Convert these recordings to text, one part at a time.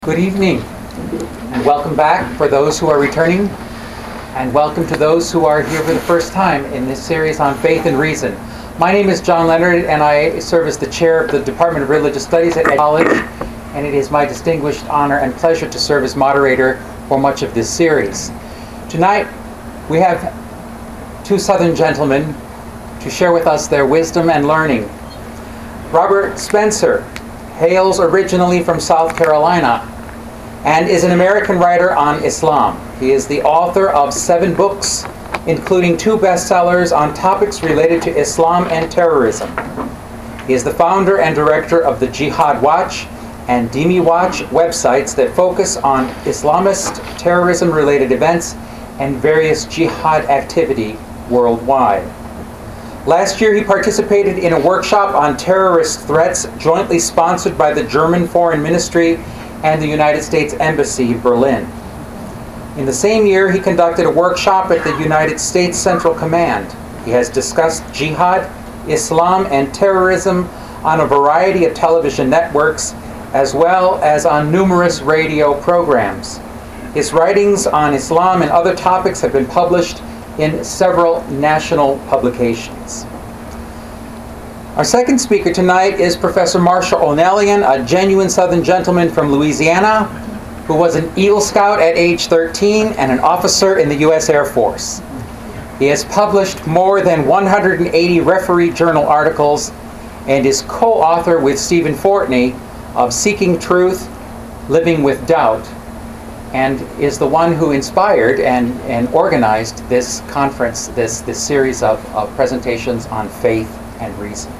Good evening, and welcome back for those who are returning, and welcome to those who are here for the first time in this series on Faith and Reason. My name is John Leonard, and I serve as the chair of the Department of Religious Studies at College, and it is my distinguished honor and pleasure to serve as moderator for much of this series. Tonight, we have two Southern gentlemen to share with us their wisdom and learning. Robert Spencer hails originally from South Carolina and is an American writer on Islam. He is the author of 7 books, including 2 bestsellers on topics related to Islam and terrorism. He is the founder and director of the Jihad Watch and Dhimmi Watch websites that focus on Islamist terrorism-related events and various jihad activity worldwide. Last year, he participated in a workshop on terrorist threats jointly sponsored by the German Foreign Ministry and the United States Embassy, Berlin. In the same year, he conducted a workshop at the United States Central Command. He has discussed jihad, Islam, and terrorism on a variety of television networks, as well as on numerous radio programs. His writings on Islam and other topics have been published in several national publications. Our second speaker tonight is Professor Marshall O'Neill, a genuine Southern gentleman from Louisiana who was an Eagle Scout at age 13 and an officer in the U.S. Air Force. He has published more than 180 referee journal articles and is co-author with Stephen Fortney of Seeking Truth, Living with Doubt, and is the one who inspired and organized this conference, this series of presentations on faith and reason.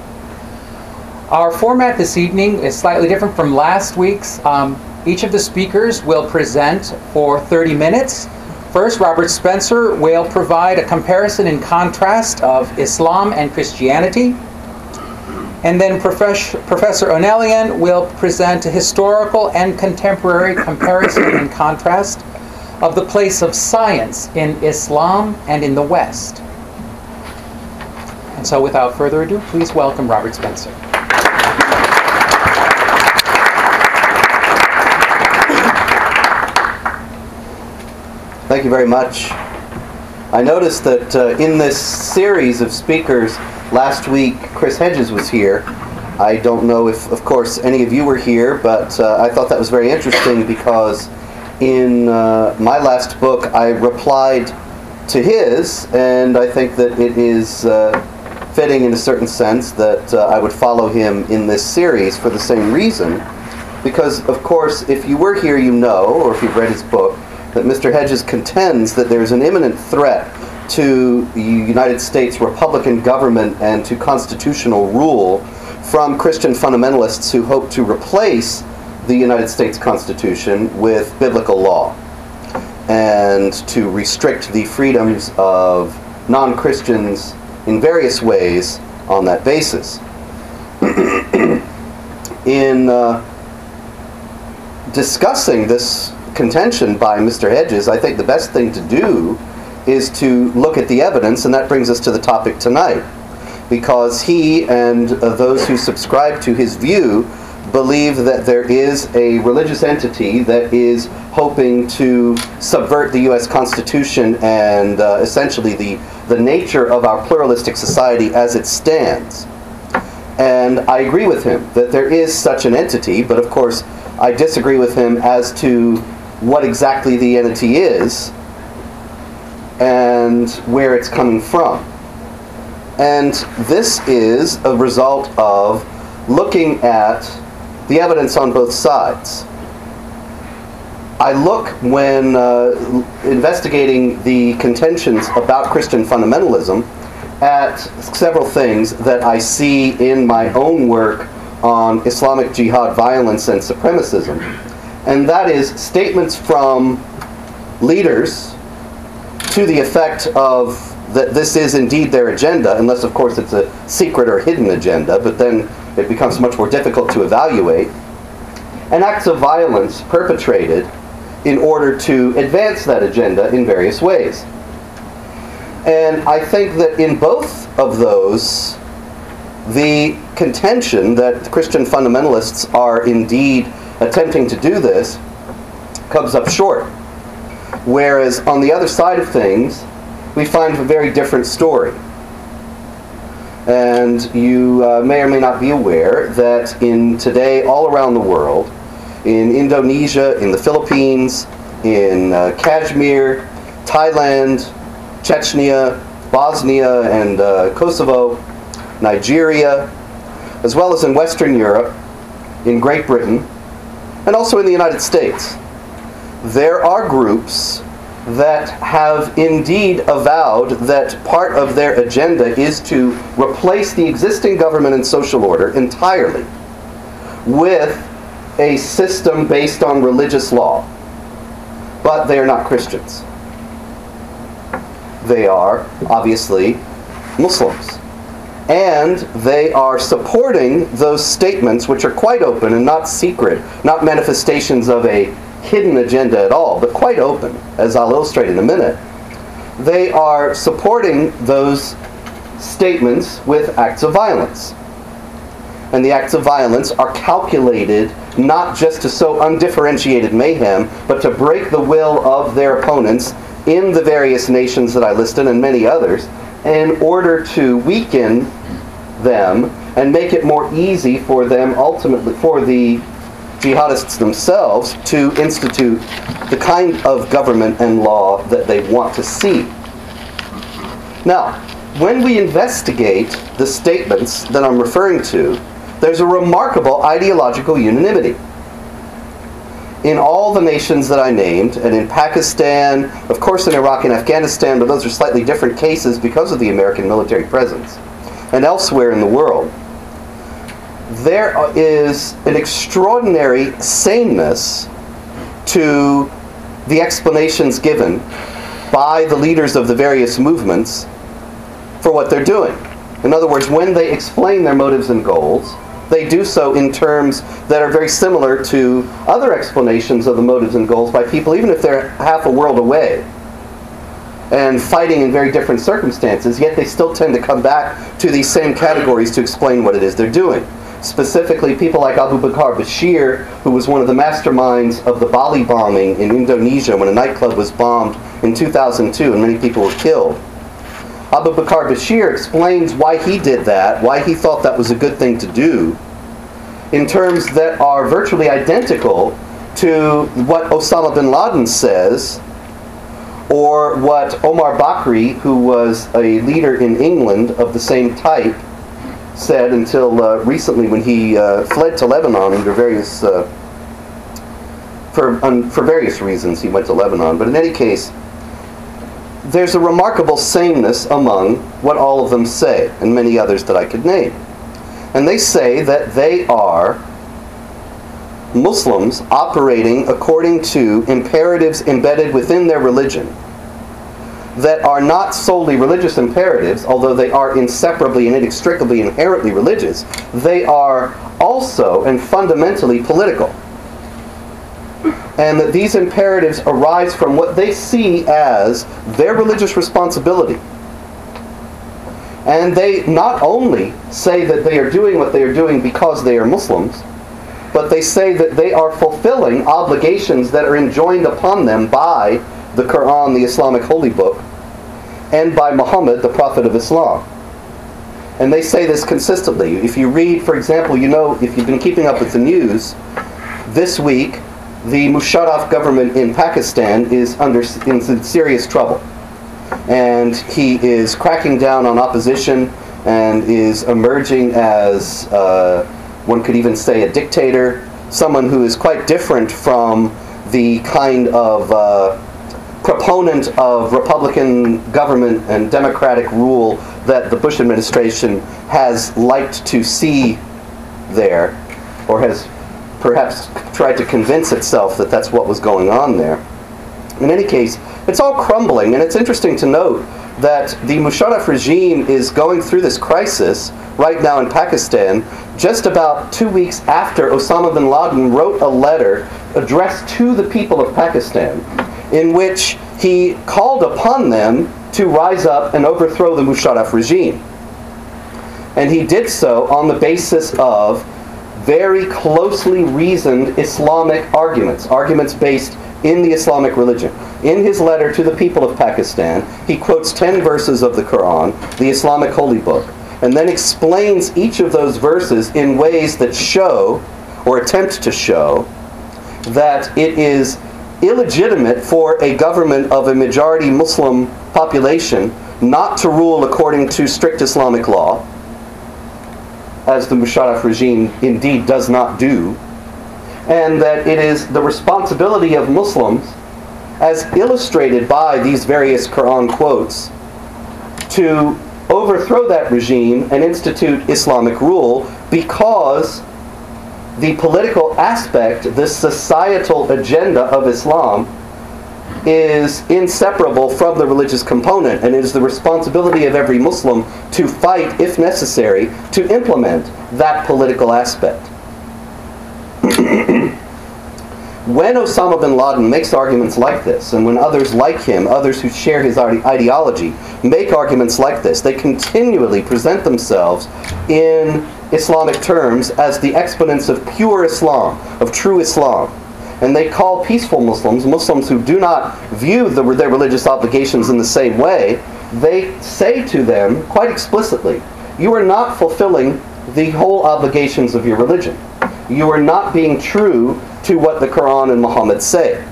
Our format this evening is slightly different from last week's. Each of the speakers will present for 30 minutes. First, Robert Spencer will provide a comparison and contrast of Islam and Christianity. And then Professor O'Neill will present a historical and contemporary comparison and contrast of the place of science in Islam and in the West. And so without further ado, please welcome Robert Spencer. Thank you very much. I noticed that in this series of speakers, last week, Chris Hedges was here. I don't know if, of course, any of you were here, but I thought that was very interesting because in my last book, I replied to his, and I think that it is fitting in a certain sense that I would follow him in this series for the same reason. Because, of course, if you were here, you know, or if you've read his book, that Mr. Hedges contends that there's an imminent threat to the United States Republican government and to constitutional rule from Christian fundamentalists who hope to replace the United States Constitution with biblical law and to restrict the freedoms of non-Christians in various ways on that basis. In discussing this contention by Mr. Hedges, I think the best thing to do is to look at the evidence, and that brings us to the topic tonight. Because he and those who subscribe to his view believe that there is a religious entity that is hoping to subvert the U.S. Constitution and essentially the nature of our pluralistic society as it stands. And I agree with him that there is such an entity, but of course I disagree with him as to what exactly the entity is and where it's coming from. And this is a result of looking at the evidence on both sides. I look, when investigating the contentions about Christian fundamentalism, at several things that I see in my own work on Islamic jihad violence and supremacism. And that is statements from leaders to the effect of that this is indeed their agenda, unless of course it's a secret or hidden agenda, but then it becomes much more difficult to evaluate, and acts of violence perpetrated in order to advance that agenda in various ways. And I think that in both of those, the contention that Christian fundamentalists are indeed attempting to do this comes up short. Whereas on the other side of things, we find a very different story. And you may or may not be aware that in today, all around the world, in Indonesia, in the Philippines, in Kashmir, Thailand, Chechnya, Bosnia and Kosovo, Nigeria, as well as in Western Europe, in Great Britain, and also in the United States, there are groups that have indeed avowed that part of their agenda is to replace the existing government and social order entirely with a system based on religious law. But they are not Christians. They are, obviously, Muslims. And they are supporting those statements, which are quite open and not secret, not manifestations of a hidden agenda at all, but quite open, as I'll illustrate in a minute. They are supporting those statements with acts of violence. And the acts of violence are calculated not just to sow undifferentiated mayhem, but to break the will of their opponents in the various nations that I listed and many others, in order to weaken them and make it more easy for them, ultimately, for the jihadists themselves to institute the kind of government and law that they want to see. Now, when we investigate the statements that I'm referring to, there's a remarkable ideological unanimity. In all the nations that I named, and in Pakistan, of course in Iraq and Afghanistan, but those are slightly different cases because of the American military presence, and elsewhere in the world, there is an extraordinary sameness to the explanations given by the leaders of the various movements for what they're doing. In other words, when they explain their motives and goals, they do so in terms that are very similar to other explanations of the motives and goals by people, even if they're half a world away and fighting in very different circumstances, yet they still tend to come back to these same categories to explain what it is they're doing. Specifically, people like Abu Bakr Bashir, who was one of the masterminds of the Bali bombing in Indonesia when a nightclub was bombed in 2002 and many people were killed. Abu Bakr Bashir explains why he did that, why he thought that was a good thing to do, in terms that are virtually identical to what Osama bin Laden says, or what Omar Bakri, who was a leader in England of the same type, said until recently when he fled to Lebanon under various, for various reasons he went to Lebanon. But in any case, there's a remarkable sameness among what all of them say, and many others that I could name. And they say that they are Muslims operating according to imperatives embedded within their religion that are not solely religious imperatives, although they are inseparably and inextricably inherently religious. They are also and fundamentally political. And that these imperatives arise from what they see as their religious responsibility. And they not only say that they are doing what they are doing because they are Muslims, but they say that they are fulfilling obligations that are enjoined upon them by the Quran, the Islamic holy book, and by Muhammad, the Prophet of Islam. And they say this consistently. If you read, for example, you know, if you've been keeping up with the news, this week, the Musharraf government in Pakistan is in serious trouble. And he is cracking down on opposition and is emerging as, one could even say, a dictator, someone who is quite different from the kind of proponent of Republican government and democratic rule that the Bush administration has liked to see there, or has perhaps tried to convince itself that that's what was going on there. In any case, it's all crumbling, and it's interesting to note that the Musharraf regime is going through this crisis right now in Pakistan just about 2 weeks after Osama bin Laden wrote a letter addressed to the people of Pakistan in which he called upon them to rise up and overthrow the Musharraf regime. And he did so on the basis of very closely reasoned Islamic arguments, arguments based in the Islamic religion. In his letter to the people of Pakistan, he quotes 10 verses of the Quran, the Islamic holy book, and then explains each of those verses in ways that show, or attempt to show, that it is illegitimate for a government of a majority Muslim population not to rule according to strict Islamic law, as the Musharraf regime indeed does not do, and that it is the responsibility of Muslims, as illustrated by these various Quran quotes, to overthrow that regime and institute Islamic rule, because the political aspect, the societal agenda of Islam, is inseparable from the religious component, and it is the responsibility of every Muslim to fight, if necessary, to implement that political aspect. When Osama bin Laden makes arguments like this, and when others like him, others who share his ideology, make arguments like this, they continually present themselves in Islamic terms as the exponents of pure Islam, of true Islam. And they call peaceful Muslims, Muslims who do not view their religious obligations in the same way, they say to them quite explicitly, you are not fulfilling the whole obligations of your religion. You are not being true to what the Quran and Muhammad say.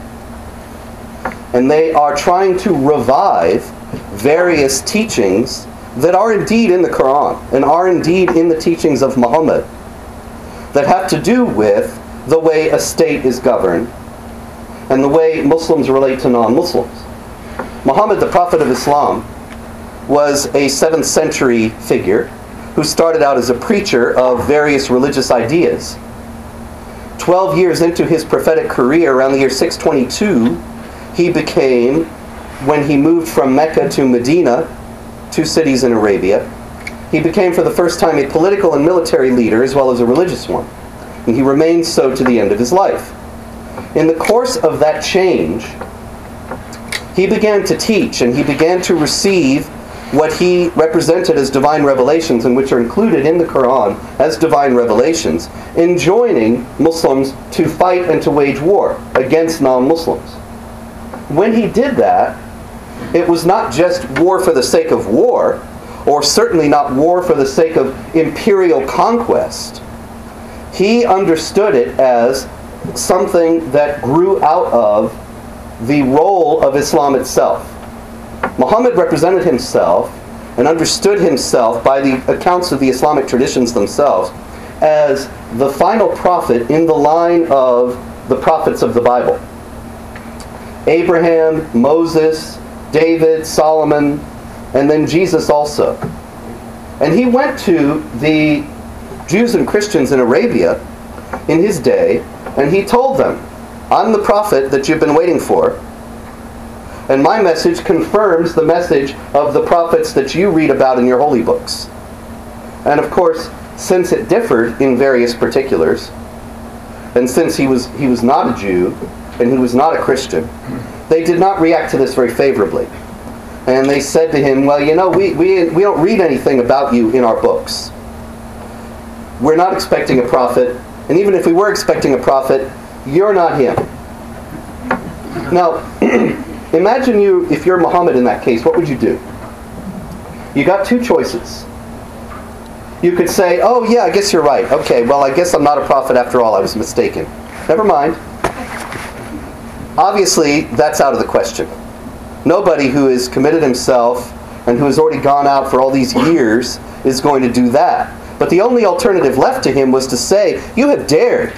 And they are trying to revive various teachings that are indeed in the Quran and are indeed in the teachings of Muhammad, that have to do with the way a state is governed and the way Muslims relate to non-Muslims. Muhammad, the Prophet of Islam, was a 7th century figure who started out as a preacher of various religious ideas. 12 years into his prophetic career, around the year 622, he became, when he moved from Mecca to Medina, 2 cities in Arabia, he became for the first time a political and military leader as well as a religious one. And he remained so to the end of his life. In the course of that change, he began to teach, and he began to receive what he represented as divine revelations, and which are included in the Quran as divine revelations, enjoining Muslims to fight and to wage war against non-Muslims. When he did that, it was not just war for the sake of war, or certainly not war for the sake of imperial conquest. He understood it as something that grew out of the role of Islam itself. Muhammad represented himself and understood himself, by the accounts of the Islamic traditions themselves, as the final prophet in the line of the prophets of the Bible. Abraham, Moses, David, Solomon, and then Jesus also. And he went to the Jews and Christians in Arabia in his day, and he told them, I'm the prophet that you've been waiting for, and my message confirms the message of the prophets that you read about in your holy books. And of course, since it differed in various particulars, and since he was not a Jew, and he was not a Christian, they did not react to this very favorably. And they said to him, well, you know, we don't read anything about you in our books. We're not expecting a prophet, and even if we were expecting a prophet, you're not him. Now, imagine if you're Muhammad in that case, what would you do? You got 2 choices. You could say, oh yeah, I guess you're right. Okay, well, I guess I'm not a prophet after all. I was mistaken. Never mind. Obviously, that's out of the question. Nobody who has committed himself and who has already gone out for all these years is going to do that. But the only alternative left to him was to say, you have dared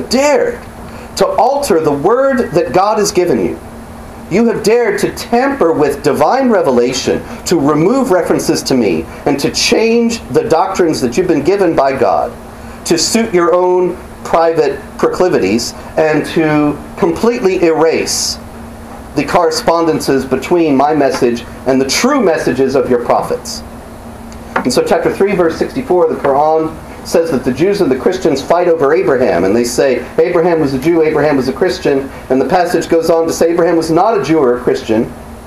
to alter the word that God has given you. You have dared to tamper with divine revelation, to remove references to me, and to change the doctrines that you've been given by God, to suit your own private proclivities, and to completely erase the correspondences between my message and the true messages of your prophets. And so chapter 3, verse 64 of the Quran says that the Jews and the Christians fight over Abraham, and they say Abraham was a Jew, Abraham was a Christian, and the passage goes on to say Abraham was not a Jew or a Christian.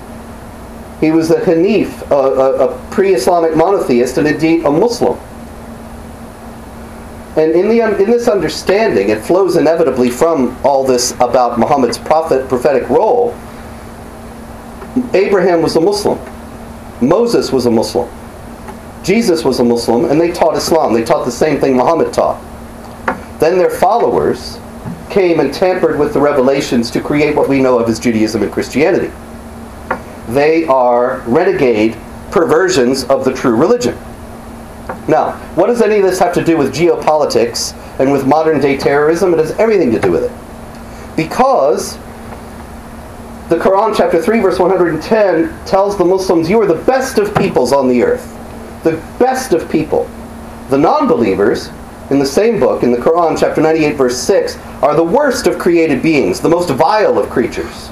He was a Hanif, a pre-Islamic monotheist, and indeed a Muslim. And in this understanding, it flows inevitably from all this about Muhammad's prophetic role. Abraham was a Muslim. Moses was a Muslim. Jesus was a Muslim, and they taught Islam. They taught the same thing Muhammad taught. Then their followers came and tampered with the revelations to create what we know of as Judaism and Christianity. They are renegade perversions of the true religion. Now, what does any of this have to do with geopolitics and with modern-day terrorism? It has everything to do with it. Because the Quran, chapter 3, verse 110, tells the Muslims, you are the best of peoples on the earth. The best of people. The non-believers, in the same book, in the Quran, chapter 98, verse 6, are the worst of created beings, the most vile of creatures.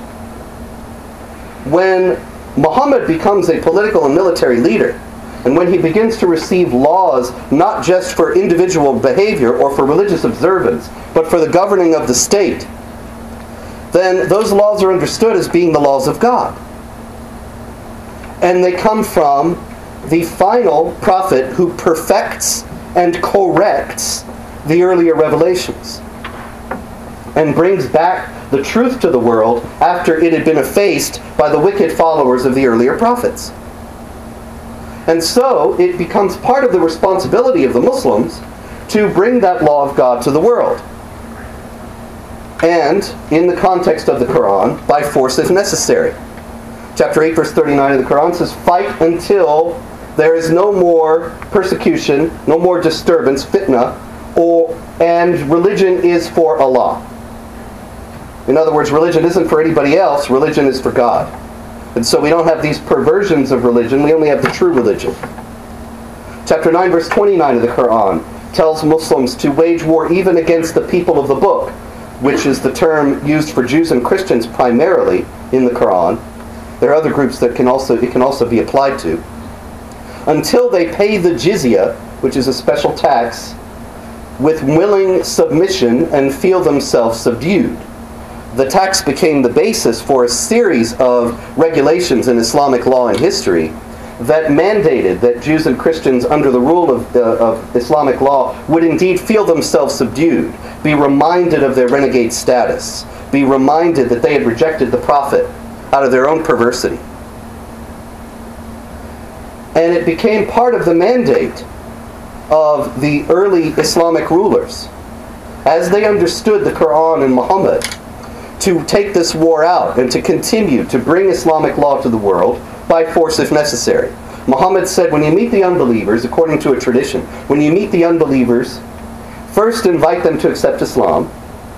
When Muhammad becomes a political and military leader, and when he begins to receive laws not just for individual behavior or for religious observance, but for the governing of the state, then those laws are understood as being the laws of God. And they come from the final prophet who perfects and corrects the earlier revelations and brings back the truth to the world after it had been effaced by the wicked followers of the earlier prophets. And so it becomes part of the responsibility of the Muslims to bring that law of God to the world. And, in the context of the Quran, by force if necessary. Chapter 8, verse 39 of the Quran says, fight until there is no more persecution, no more disturbance, fitna, and religion is for Allah. In other words, religion isn't for anybody else, religion is for God. And so we don't have these perversions of religion, we only have the true religion. Chapter 9, verse 29 of the Quran tells Muslims to wage war even against the people of the book, which is the term used for Jews and Christians primarily in the Quran. There are other groups that it can also be applied to. Until they pay the jizya, which is a special tax, with willing submission and feel themselves subdued. The tax became the basis for a series of regulations in Islamic law and history that mandated that Jews and Christians under the rule of Islamic law would indeed feel themselves subdued, be reminded of their renegade status, be reminded that they had rejected the Prophet out of their own perversity. And it became part of the mandate of the early Islamic rulers, as they understood the Quran and Muhammad, to take this war out and to continue to bring Islamic law to the world by force if necessary. Muhammad said, when you meet the unbelievers, according to a tradition, when you meet the unbelievers, first invite them to accept Islam.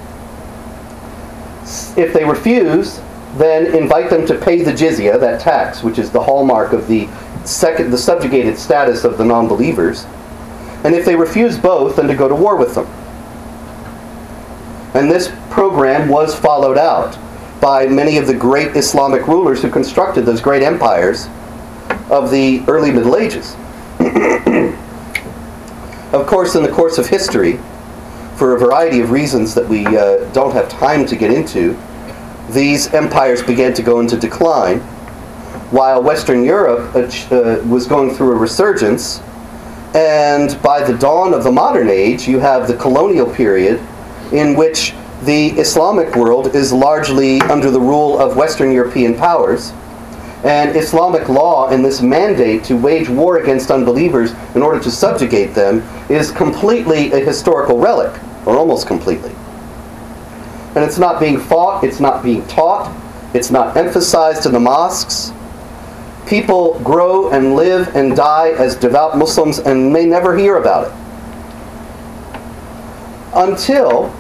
If they refuse, then invite them to pay the jizya, that tax, which is the hallmark of the subjugated status of the non-believers. And if they refuse both, then to go to war with them. And this program was followed out by many of the great Islamic rulers who constructed those great empires of the early Middle Ages. Of course, in the course of history, for a variety of reasons that we don't have time to get into, these empires began to go into decline, while Western Europe was going through a resurgence. And by the dawn of the modern age, you have the colonial period in which the Islamic world is largely under the rule of Western European powers. And Islamic law and this mandate to wage war against unbelievers in order to subjugate them is completely a historical relic, or almost completely. And it's not being fought, it's not being taught, it's not emphasized in the mosques. People grow and live and die as devout Muslims and may never hear about it. Until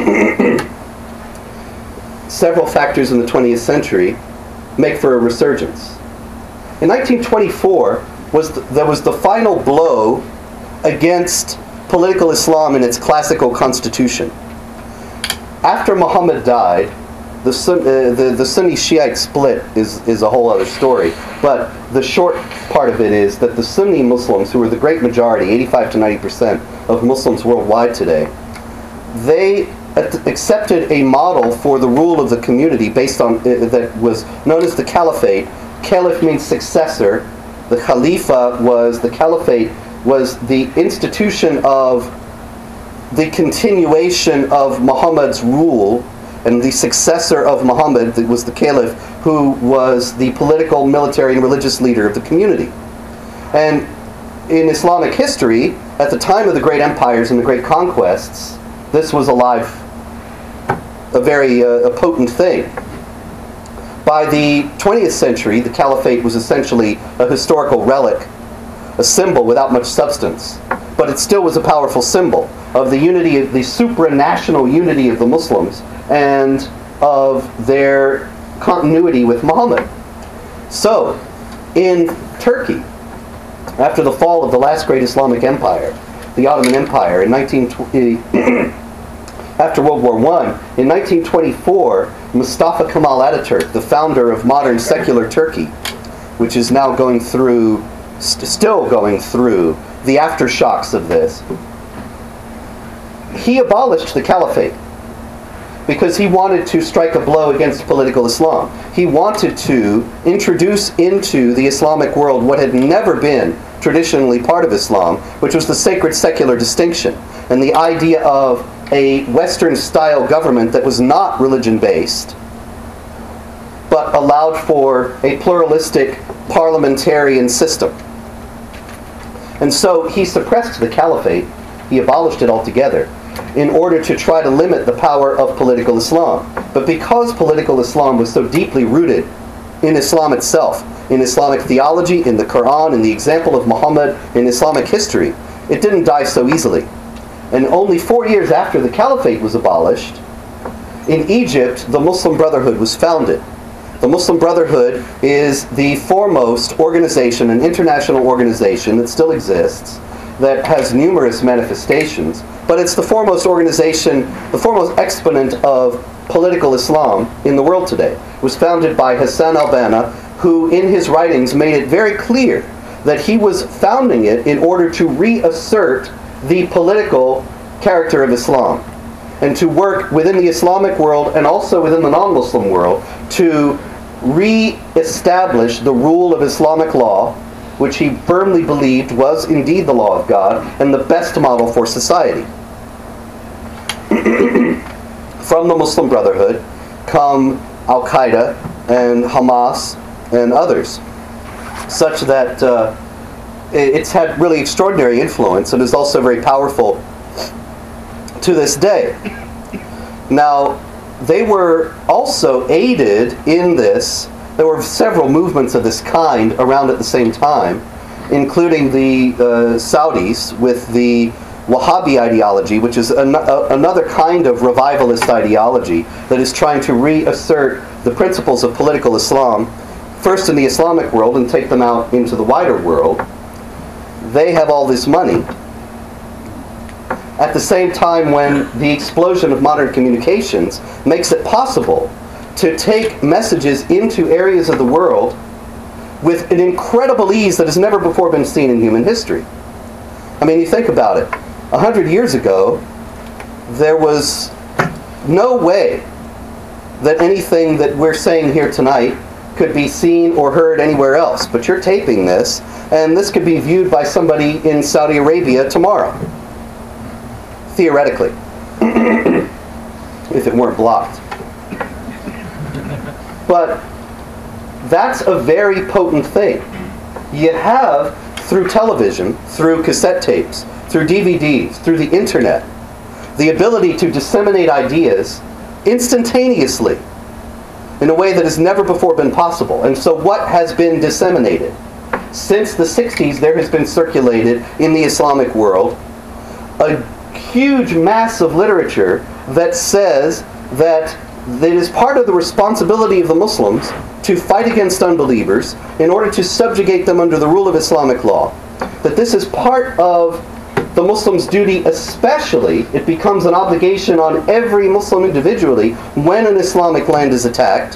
several factors in the 20th century make for a resurgence. In 1924, there was the final blow against political Islam in its classical constitution. After Muhammad died, the Sunni Shiite split is a whole other story. But the short part of it is that the Sunni Muslims, who are the great majority, 85 to 90% of Muslims worldwide today, they accepted a model for the rule of the community based on that was known as the Caliphate. Caliph means successor. The Khalifa was the Caliphate was the institution of the continuation of Muhammad's rule, and the successor of Muhammad, that was the caliph, who was the political, military, and religious leader of the community. And in Islamic history, at the time of the great empires and the great conquests, this was a very potent thing. By the 20th century, the caliphate was essentially a historical relic, a symbol without much substance. But it still was a powerful symbol of the unity, the supranational unity of the Muslims and of their continuity with Muhammad. So, in Turkey, after the fall of the last great Islamic empire, the Ottoman Empire, after World War I, in 1924, Mustafa Kemal Ataturk, the founder of modern secular Turkey, which is now going through, still going through, the aftershocks of this, he abolished the caliphate because he wanted to strike a blow against political Islam. He wanted to introduce into the Islamic world what had never been traditionally part of Islam, which was the sacred secular distinction, and the idea of a Western-style government that was not religion-based, but allowed for a pluralistic parliamentarian system. And so he suppressed the caliphate, he abolished it altogether, in order to try to limit the power of political Islam. But because political Islam was so deeply rooted in Islam itself, in Islamic theology, in the Quran, in the example of Muhammad, in Islamic history, it didn't die so easily. And only 4 years after the caliphate was abolished, in Egypt, the Muslim Brotherhood was founded. The Muslim Brotherhood is the foremost organization, an international organization that still exists, that has numerous manifestations, but it's the foremost organization, the foremost exponent of political Islam in the world today. It was founded by Hassan al-Banna, who in his writings made it very clear that he was founding it in order to reassert the political character of Islam, and to work within the Islamic world and also within the non-Muslim world to re-establish the rule of Islamic law, which he firmly believed was indeed the law of God and the best model for society. From the Muslim Brotherhood come Al-Qaeda and Hamas and others, such that it's had really extraordinary influence and is also very powerful to this day. Now, they were also aided in this. There were several movements of this kind around at the same time, including the Saudis with the Wahhabi ideology, which is another kind of revivalist ideology that is trying to reassert the principles of political Islam, first in the Islamic world and take them out into the wider world. They have all this money. At the same time, when the explosion of modern communications makes it possible to take messages into areas of the world with an incredible ease that has never before been seen in human history. I mean, you think about it. 100 years ago, there was no way that anything that we're saying here tonight could be seen or heard anywhere else. But you're taping this, and this could be viewed by somebody in Saudi Arabia tomorrow. Theoretically. If it weren't blocked. But that's a very potent thing. You have, through television, through cassette tapes, through DVDs, through the internet, the ability to disseminate ideas instantaneously in a way that has never before been possible. And so what has been disseminated? Since the 60s, there has been circulated in the Islamic world a huge mass of literature that says that it is part of the responsibility of the Muslims to fight against unbelievers in order to subjugate them under the rule of Islamic law. That this is part of the Muslim's duty, especially, it becomes an obligation on every Muslim individually when an Islamic land is attacked.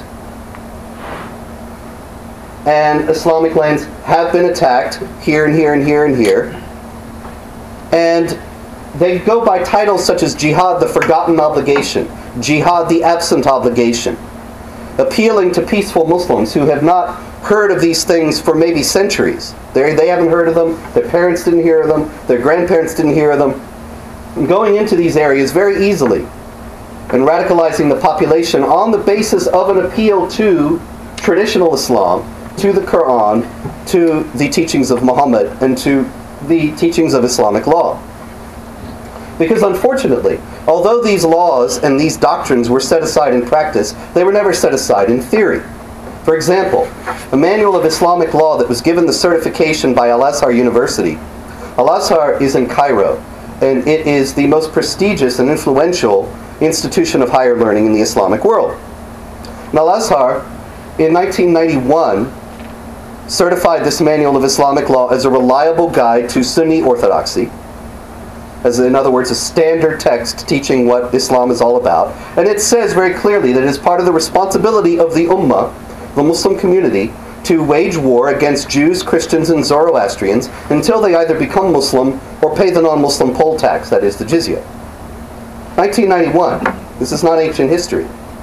And Islamic lands have been attacked here and here and here and here. And they go by titles such as Jihad, the forgotten obligation, Jihad, the absent obligation, appealing to peaceful Muslims who have not heard of these things for maybe centuries. They haven't heard of them, their parents didn't hear of them, their grandparents didn't hear of them. going into these areas very easily and radicalizing the population on the basis of an appeal to traditional Islam, to the Quran, to the teachings of Muhammad, and to the teachings of Islamic law. Because unfortunately, although these laws and these doctrines were set aside in practice, they were never set aside in theory. For example, a manual of Islamic law that was given the certification by Al-Azhar University. Al-Azhar is in Cairo, and it is the most prestigious and influential institution of higher learning in the Islamic world. And Al-Azhar, in 1991, certified this manual of Islamic law as a reliable guide to Sunni orthodoxy, as in other words, a standard text teaching what Islam is all about. And it says very clearly that it is part of the responsibility of the Ummah, the Muslim community, to wage war against Jews, Christians, and Zoroastrians until they either become Muslim or pay the non-Muslim poll tax, that is, the jizya. 1991. This is not ancient history.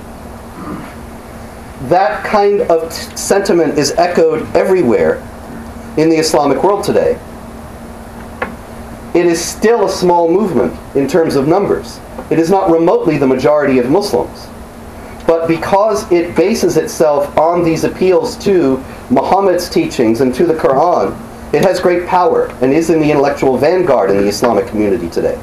That kind of sentiment is echoed everywhere in the Islamic world today. It is still a small movement in terms of numbers. It is not remotely the majority of Muslims. But because it bases itself on these appeals to Muhammad's teachings and to the Quran, it has great power and is in the intellectual vanguard in the Islamic community today.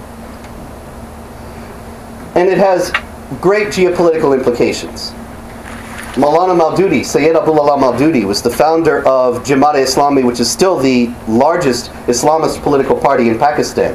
And it has great geopolitical implications. Maulana Maududi, Sayyid Abdullah Maududi, was the founder of Jamaat-e-Islami, which is still the largest Islamist political party in Pakistan.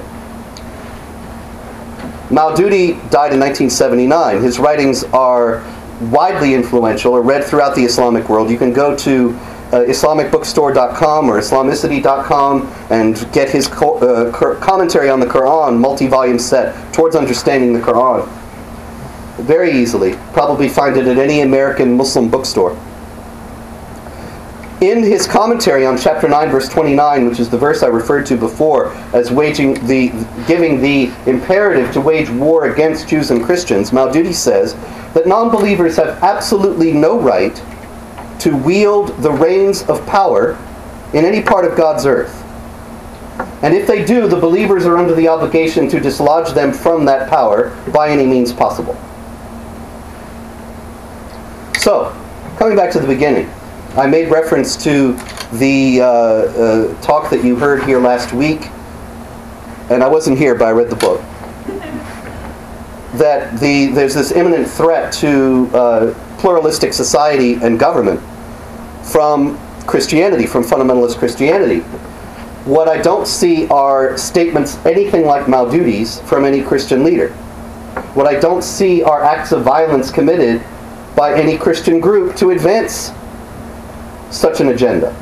Maududi died in 1979. His writings are widely influential, are read throughout the Islamic world. You can go to IslamicBookstore.com or Islamicity.com and get his commentary on the Quran, multi-volume set, Towards Understanding the Quran. Very easily. Probably find it at any American Muslim bookstore. In his commentary on chapter 9, verse 29, which is the verse I referred to before as giving the imperative to wage war against Jews and Christians, Maududi says that non-believers have absolutely no right to wield the reins of power in any part of God's earth. And if they do, the believers are under the obligation to dislodge them from that power by any means possible. So, coming back to the beginning, I made reference to the talk that you heard here last week, and I wasn't here, but I read the book, that there's this imminent threat to pluralistic society and government from Christianity, from fundamentalist Christianity. What I don't see are statements anything like Maududi's from any Christian leader. What I don't see are acts of violence committed by any Christian group to advance such an agenda.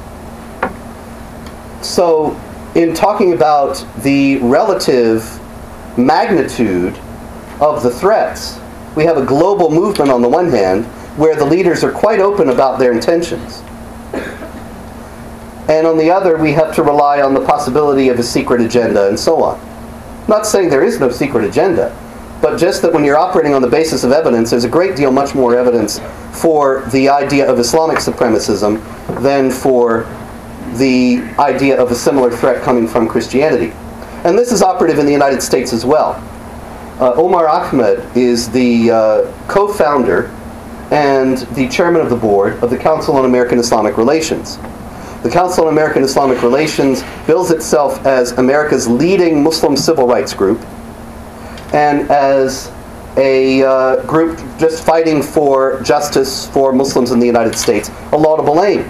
So, in talking about the relative magnitude of the threats, we have a global movement on the one hand, where the leaders are quite open about their intentions. And on the other, we have to rely on the possibility of a secret agenda and so on. I'm not saying there is no secret agenda, but just that when you're operating on the basis of evidence, there's a great deal much more evidence for the idea of Islamic supremacism than for the idea of a similar threat coming from Christianity. And this is operative in the United States as well. Omar Ahmed is the co-founder and the chairman of the board of the Council on American Islamic Relations. The Council on American Islamic Relations bills itself as America's leading Muslim civil rights group, and as a group just fighting for justice for Muslims in the United States, a laudable aim.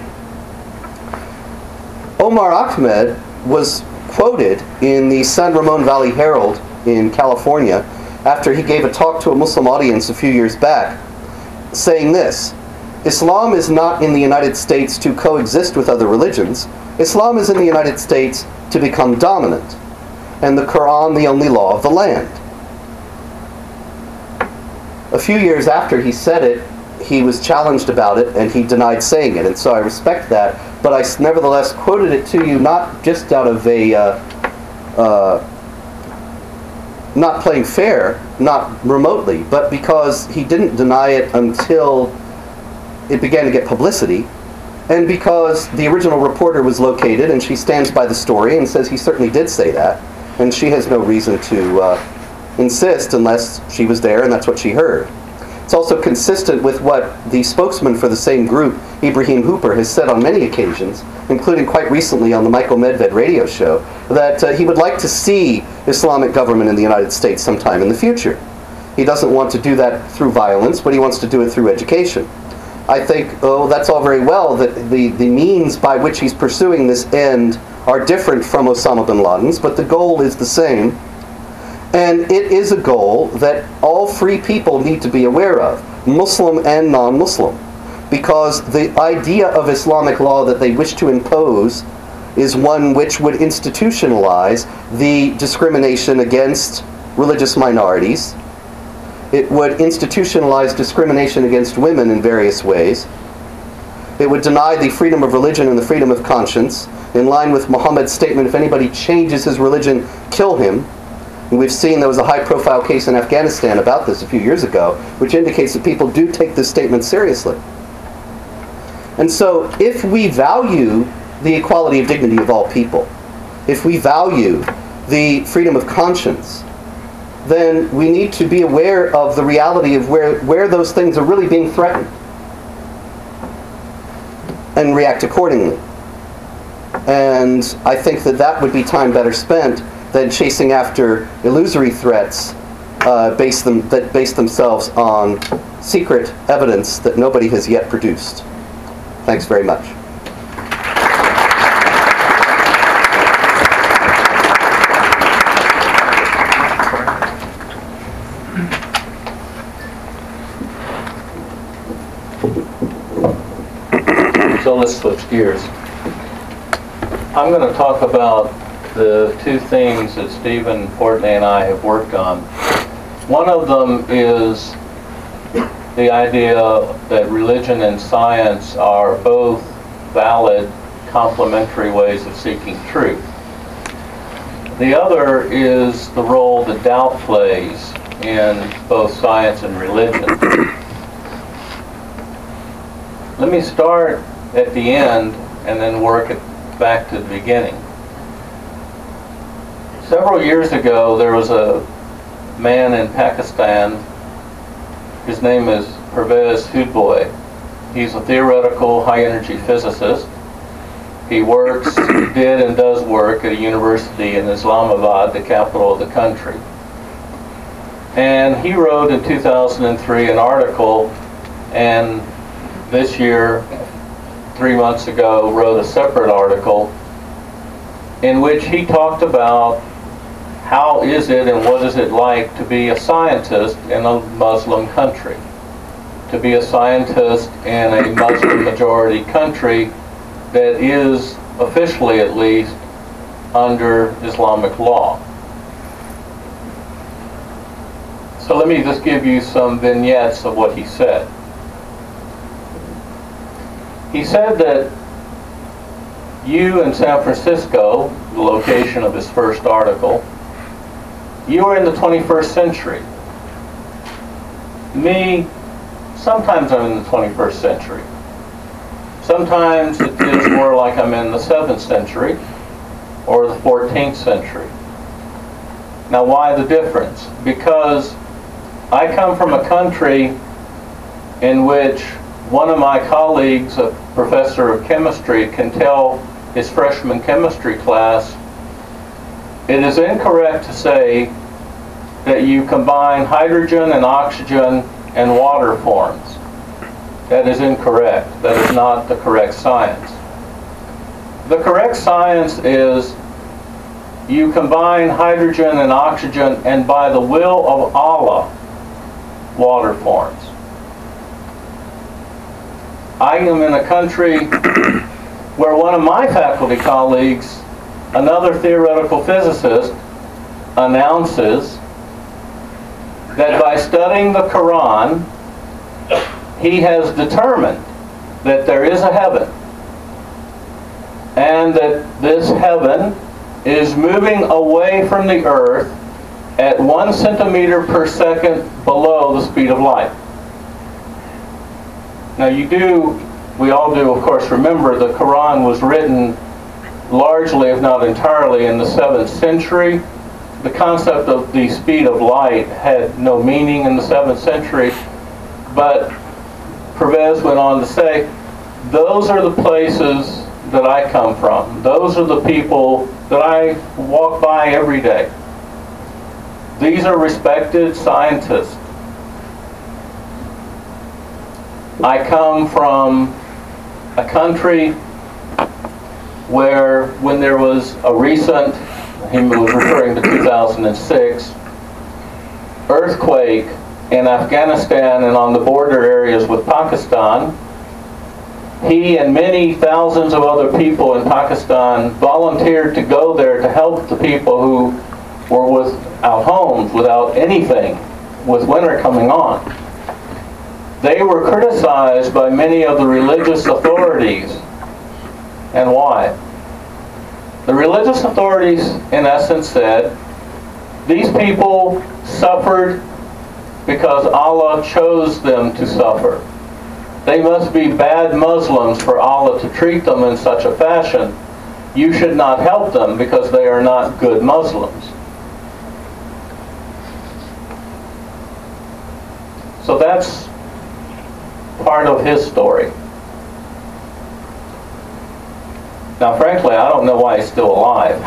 Omar Ahmed was quoted in the San Ramon Valley Herald in California after he gave a talk to a Muslim audience a few years back, saying this: Islam is not in the United States to coexist with other religions. Islam is in the United States to become dominant, and the Quran the only law of the land. A few years after he said it, he was challenged about it, and he denied saying it, and so I respect that, but I nevertheless quoted it to you not just out of a not playing fair, not remotely, but because he didn't deny it until it began to get publicity, and because the original reporter was located and she stands by the story and says he certainly did say that. And she has no reason to insist unless she was there and that's what she heard. It's also consistent with what the spokesman for the same group, Ibrahim Hooper, has said on many occasions, including quite recently on the Michael Medved radio show, that he would like to see Islamic government in the United States sometime in the future. He doesn't want to do that through violence, but he wants to do it through education. I think, oh, that's all very well, that the means by which he's pursuing this end are different from Osama bin Laden's, but the goal is the same. And it is a goal that all free people need to be aware of, Muslim and non-Muslim, because the idea of Islamic law that they wish to impose is one which would institutionalize the discrimination against religious minorities. It would institutionalize discrimination against women in various ways. It would deny the freedom of religion and the freedom of conscience, in line with Muhammad's statement, if anybody changes his religion, kill him. And we've seen there was a high-profile case in Afghanistan about this a few years ago, which indicates that people do take this statement seriously. And so, if we value the equality of dignity of all people, if we value the freedom of conscience, then we need to be aware of the reality of where those things are really being threatened and react accordingly. And I think that that would be time better spent than chasing after illusory threats that base themselves on secret evidence that nobody has yet produced. Thanks very much. So let's switch gears. I'm going to talk about the two things that Stephen Portney and I have worked on. One of them is the idea that religion and science are both valid, complementary ways of seeking truth. The other is the role that doubt plays in both science and religion. Let me start at the end and then work it back to the beginning. Several years ago, there was a man in Pakistan. His name is Pervez Hoodbhoy. He's a theoretical high-energy physicist. He did and does work at a university in Islamabad, the capital of the country. And he wrote in 2003 an article, and this year, 3 months ago, wrote a separate article in which he talked about how is it and what is it like to be a scientist in a Muslim country, to be a scientist in a Muslim majority country that is, officially at least, under Islamic law. So let me just give you some vignettes of what he said. He said that you in San Francisco, the location of his first article, you are in the 21st century. Me, sometimes I'm in the 21st century. Sometimes it feels more like I'm in the 7th century or the 14th century. Now why the difference? Because I come from a country in which one of my colleagues, a professor of chemistry, can tell his freshman chemistry class, it is incorrect to say that you combine hydrogen and oxygen and water forms. That is incorrect. That is not the correct science. The correct science is you combine hydrogen and oxygen, and by the will of Allah, water forms. I am in a country where one of my faculty colleagues, another theoretical physicist, announces that by studying the Quran, he has determined that there is a heaven, and that this heaven is moving away from the earth at 1 centimeter per second below the speed of light. Now we all do, of course, remember the Quran was written largely, if not entirely, in the 7th century, the concept of the speed of light had no meaning in the 7th century, but Pervez went on to say, those are the places that I come from. Those are the people that I walk by every day. These are respected scientists. I come from a country where, when there was a recent, he was referring to 2006, earthquake in Afghanistan and on the border areas with Pakistan, he and many thousands of other people in Pakistan volunteered to go there to help the people who were without homes, without anything, with winter coming on. They were criticized by many of the religious authorities. And why? The religious authorities, in essence, said, these people suffered because Allah chose them to suffer. They must be bad Muslims for Allah to treat them in such a fashion. You should not help them because they are not good Muslims. So that's part of his story. Now, frankly, I don't know why he's still alive.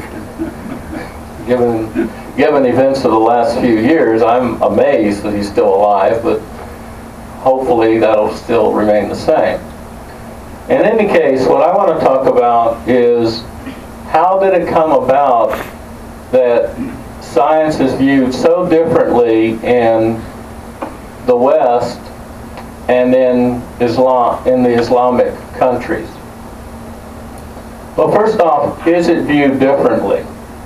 Given events of the last few years, I'm amazed that he's still alive, but hopefully that'll still remain the same. In any case, what I want to talk about is how did it come about that science is viewed so differently in the West and in the Islamic countries? Well, first off, is it viewed differently?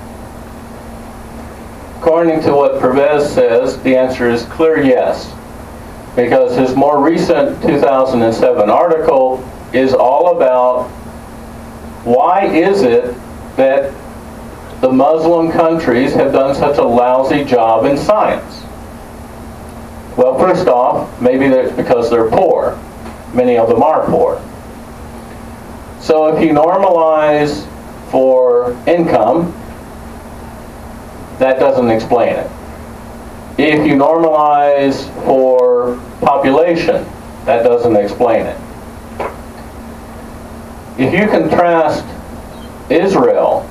According to what Pervez says, the answer is clear yes, because his more recent 2007 article is all about why is it that the Muslim countries have done such a lousy job in science. Well, first off, maybe it's because they're poor. Many of them are poor. So if you normalize for income, that doesn't explain it. If you normalize for population, that doesn't explain it. If you contrast Israel,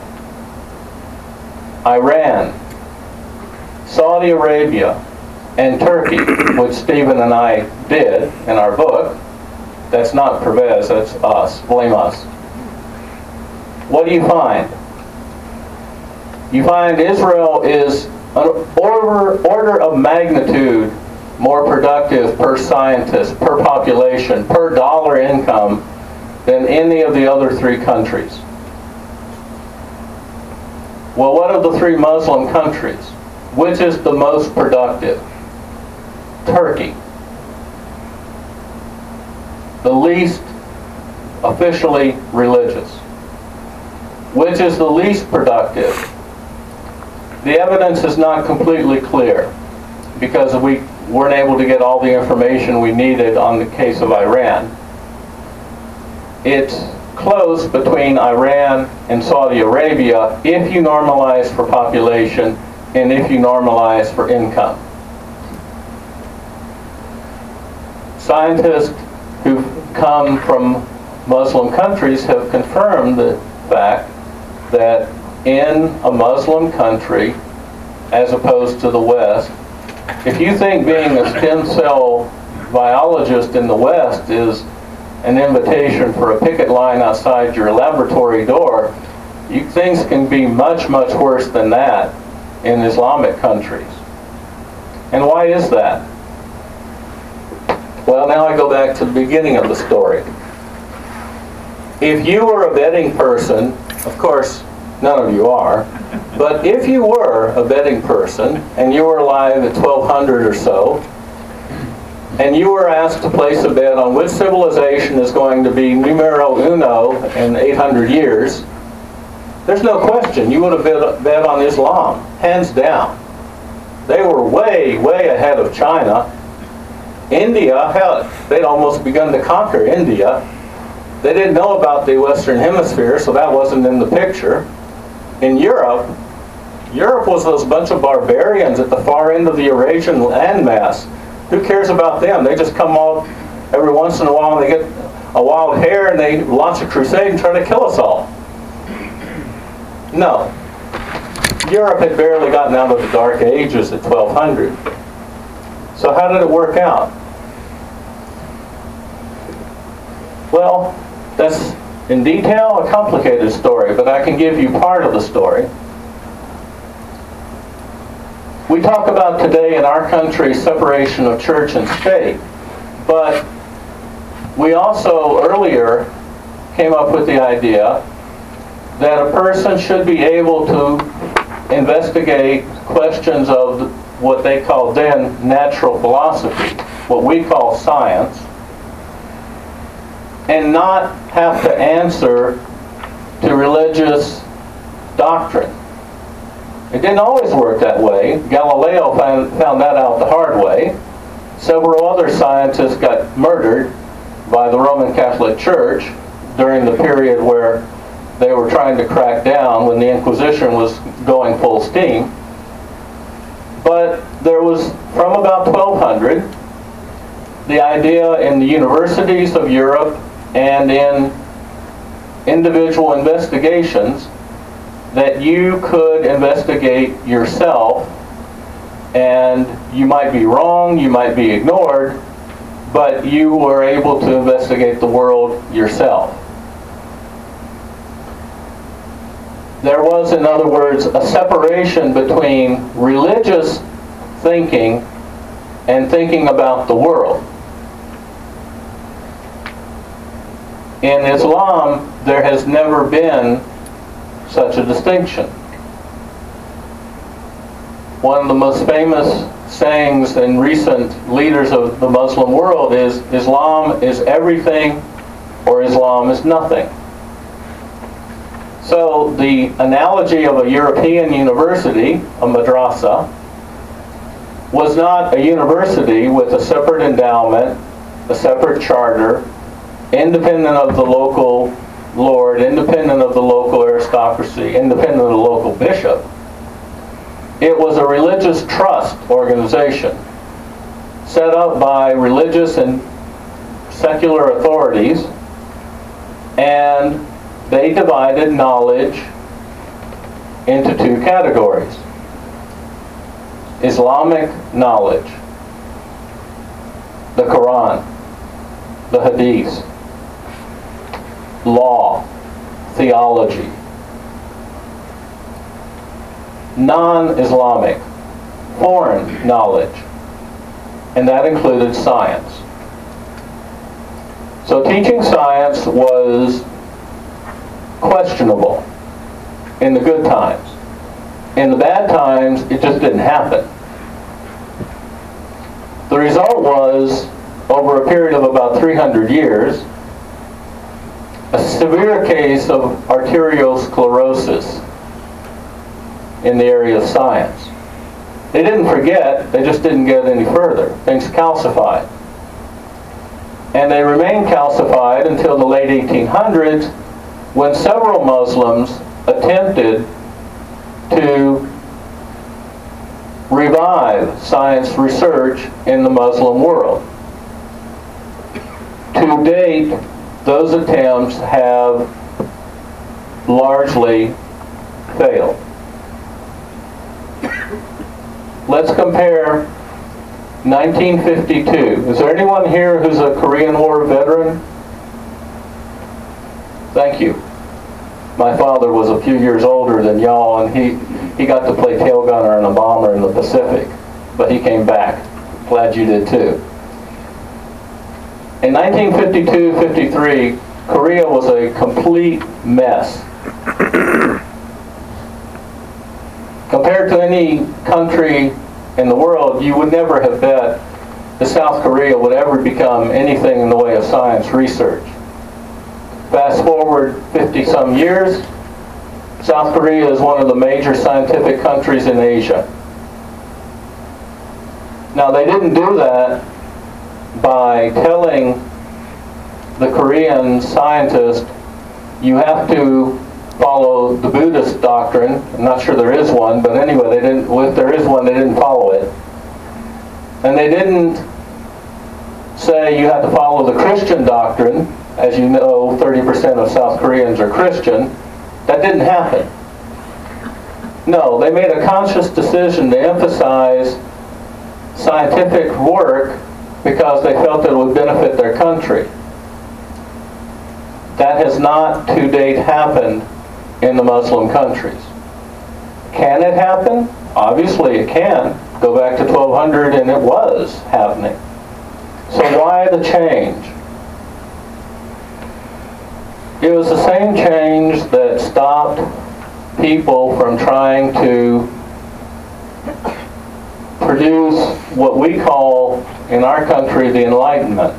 Iran, Saudi Arabia, and Turkey, which Stephen and I did in our book, that's not Pervez, that's us, blame us. What do you find? You find Israel is an order of magnitude more productive per scientist, per population, per dollar income than any of the other three countries. Well, what of the three Muslim countries? Which is the most productive? Turkey. The least officially religious. Which is the least productive? The evidence is not completely clear because we weren't able to get all the information we needed on the case of Iran. It's close between Iran and Saudi Arabia if you normalize for population and if you normalize for income. Scientists who've come from Muslim countries have confirmed the fact that in a Muslim country, as opposed to the West, if you think being a stem cell biologist in the West is an invitation for a picket line outside your laboratory door, things can be much, much worse than that in Islamic countries. And why is that? Well, now I go back to the beginning of the story. If you were a betting person, of course, none of you are, but if you were a betting person and you were alive at 1200 or so, and you were asked to place a bet on which civilization is going to be numero uno in 800 years, there's no question you would have bet on Islam, hands down. They were way, way ahead of China. India, hell, they'd almost begun to conquer India. They didn't know about the Western Hemisphere, so that wasn't in the picture. In Europe, Europe was those bunch of barbarians at the far end of the Eurasian landmass. Who cares about them? They just come out every once in a while and they get a wild hare and they launch a crusade and try to kill us all. No. Europe had barely gotten out of the Dark Ages at 1200. So how did it work out? Well, that's in detail a complicated story, but I can give you part of the story. We talk about today in our country separation of church and state, but we also earlier came up with the idea that a person should be able to investigate questions of what they called then natural philosophy, what we call science, and not have to answer to religious doctrine. It didn't always work that way. Galileo found that out the hard way. Several other scientists got murdered by the Roman Catholic Church during the period where they were trying to crack down when the Inquisition was going full steam. But there was, from about 1200, the idea in the universities of Europe and in individual investigations that you could investigate yourself, and you might be wrong, you might be ignored, but you were able to investigate the world yourself. There was, in other words, a separation between religious thinking and thinking about the world. In Islam, there has never been such a distinction. One of the most famous sayings in recent leaders of the Muslim world is, Islam is everything or Islam is nothing. So the analogy of a European university, a madrasa, was not a university with a separate endowment, a separate charter, independent of the local lord, independent of the local aristocracy, independent of the local bishop. It was a religious trust organization set up by religious and secular authorities, and they divided knowledge into two categories. Islamic knowledge, the Quran, the Hadith, law, theology. Non-Islamic, foreign knowledge, and that included science. So teaching science was questionable in the good times. In the bad times, it just didn't happen. The result was, over a period of about 300 years, a severe case of arteriosclerosis in the area of science. They didn't forget, they just didn't get any further. Things calcified. And they remained calcified until the late 1800s, when several Muslims attempted to revive science research in the Muslim world. To date, those attempts have largely failed. Let's compare 1952. Is there anyone here who's a Korean War veteran? Thank you. My father was a few years older than y'all, and he got to play tail gunner in a bomber in the Pacific, but he came back. Glad you did too. In 1952-53, Korea was a complete mess. Compared to any country in the world, you would never have bet that South Korea would ever become anything in the way of science research. Fast forward 50-some years, South Korea is one of the major scientific countries in Asia. Now, they didn't do that by telling the Korean scientists, you have to follow the Buddhist doctrine. I'm not sure there is one, but anyway, they didn't. If there is one, they didn't follow it. And they didn't say you have to follow the Christian doctrine. As you know, 30% of South Koreans are Christian. That didn't happen. No, they made a conscious decision to emphasize scientific work because they felt that it would benefit their country. That has not to date happened in the Muslim countries. Can it happen? Obviously it can. Go back to 1200 and it was happening. So why the change? It was the same change that stopped people from trying to produce what we call in our country the Enlightenment.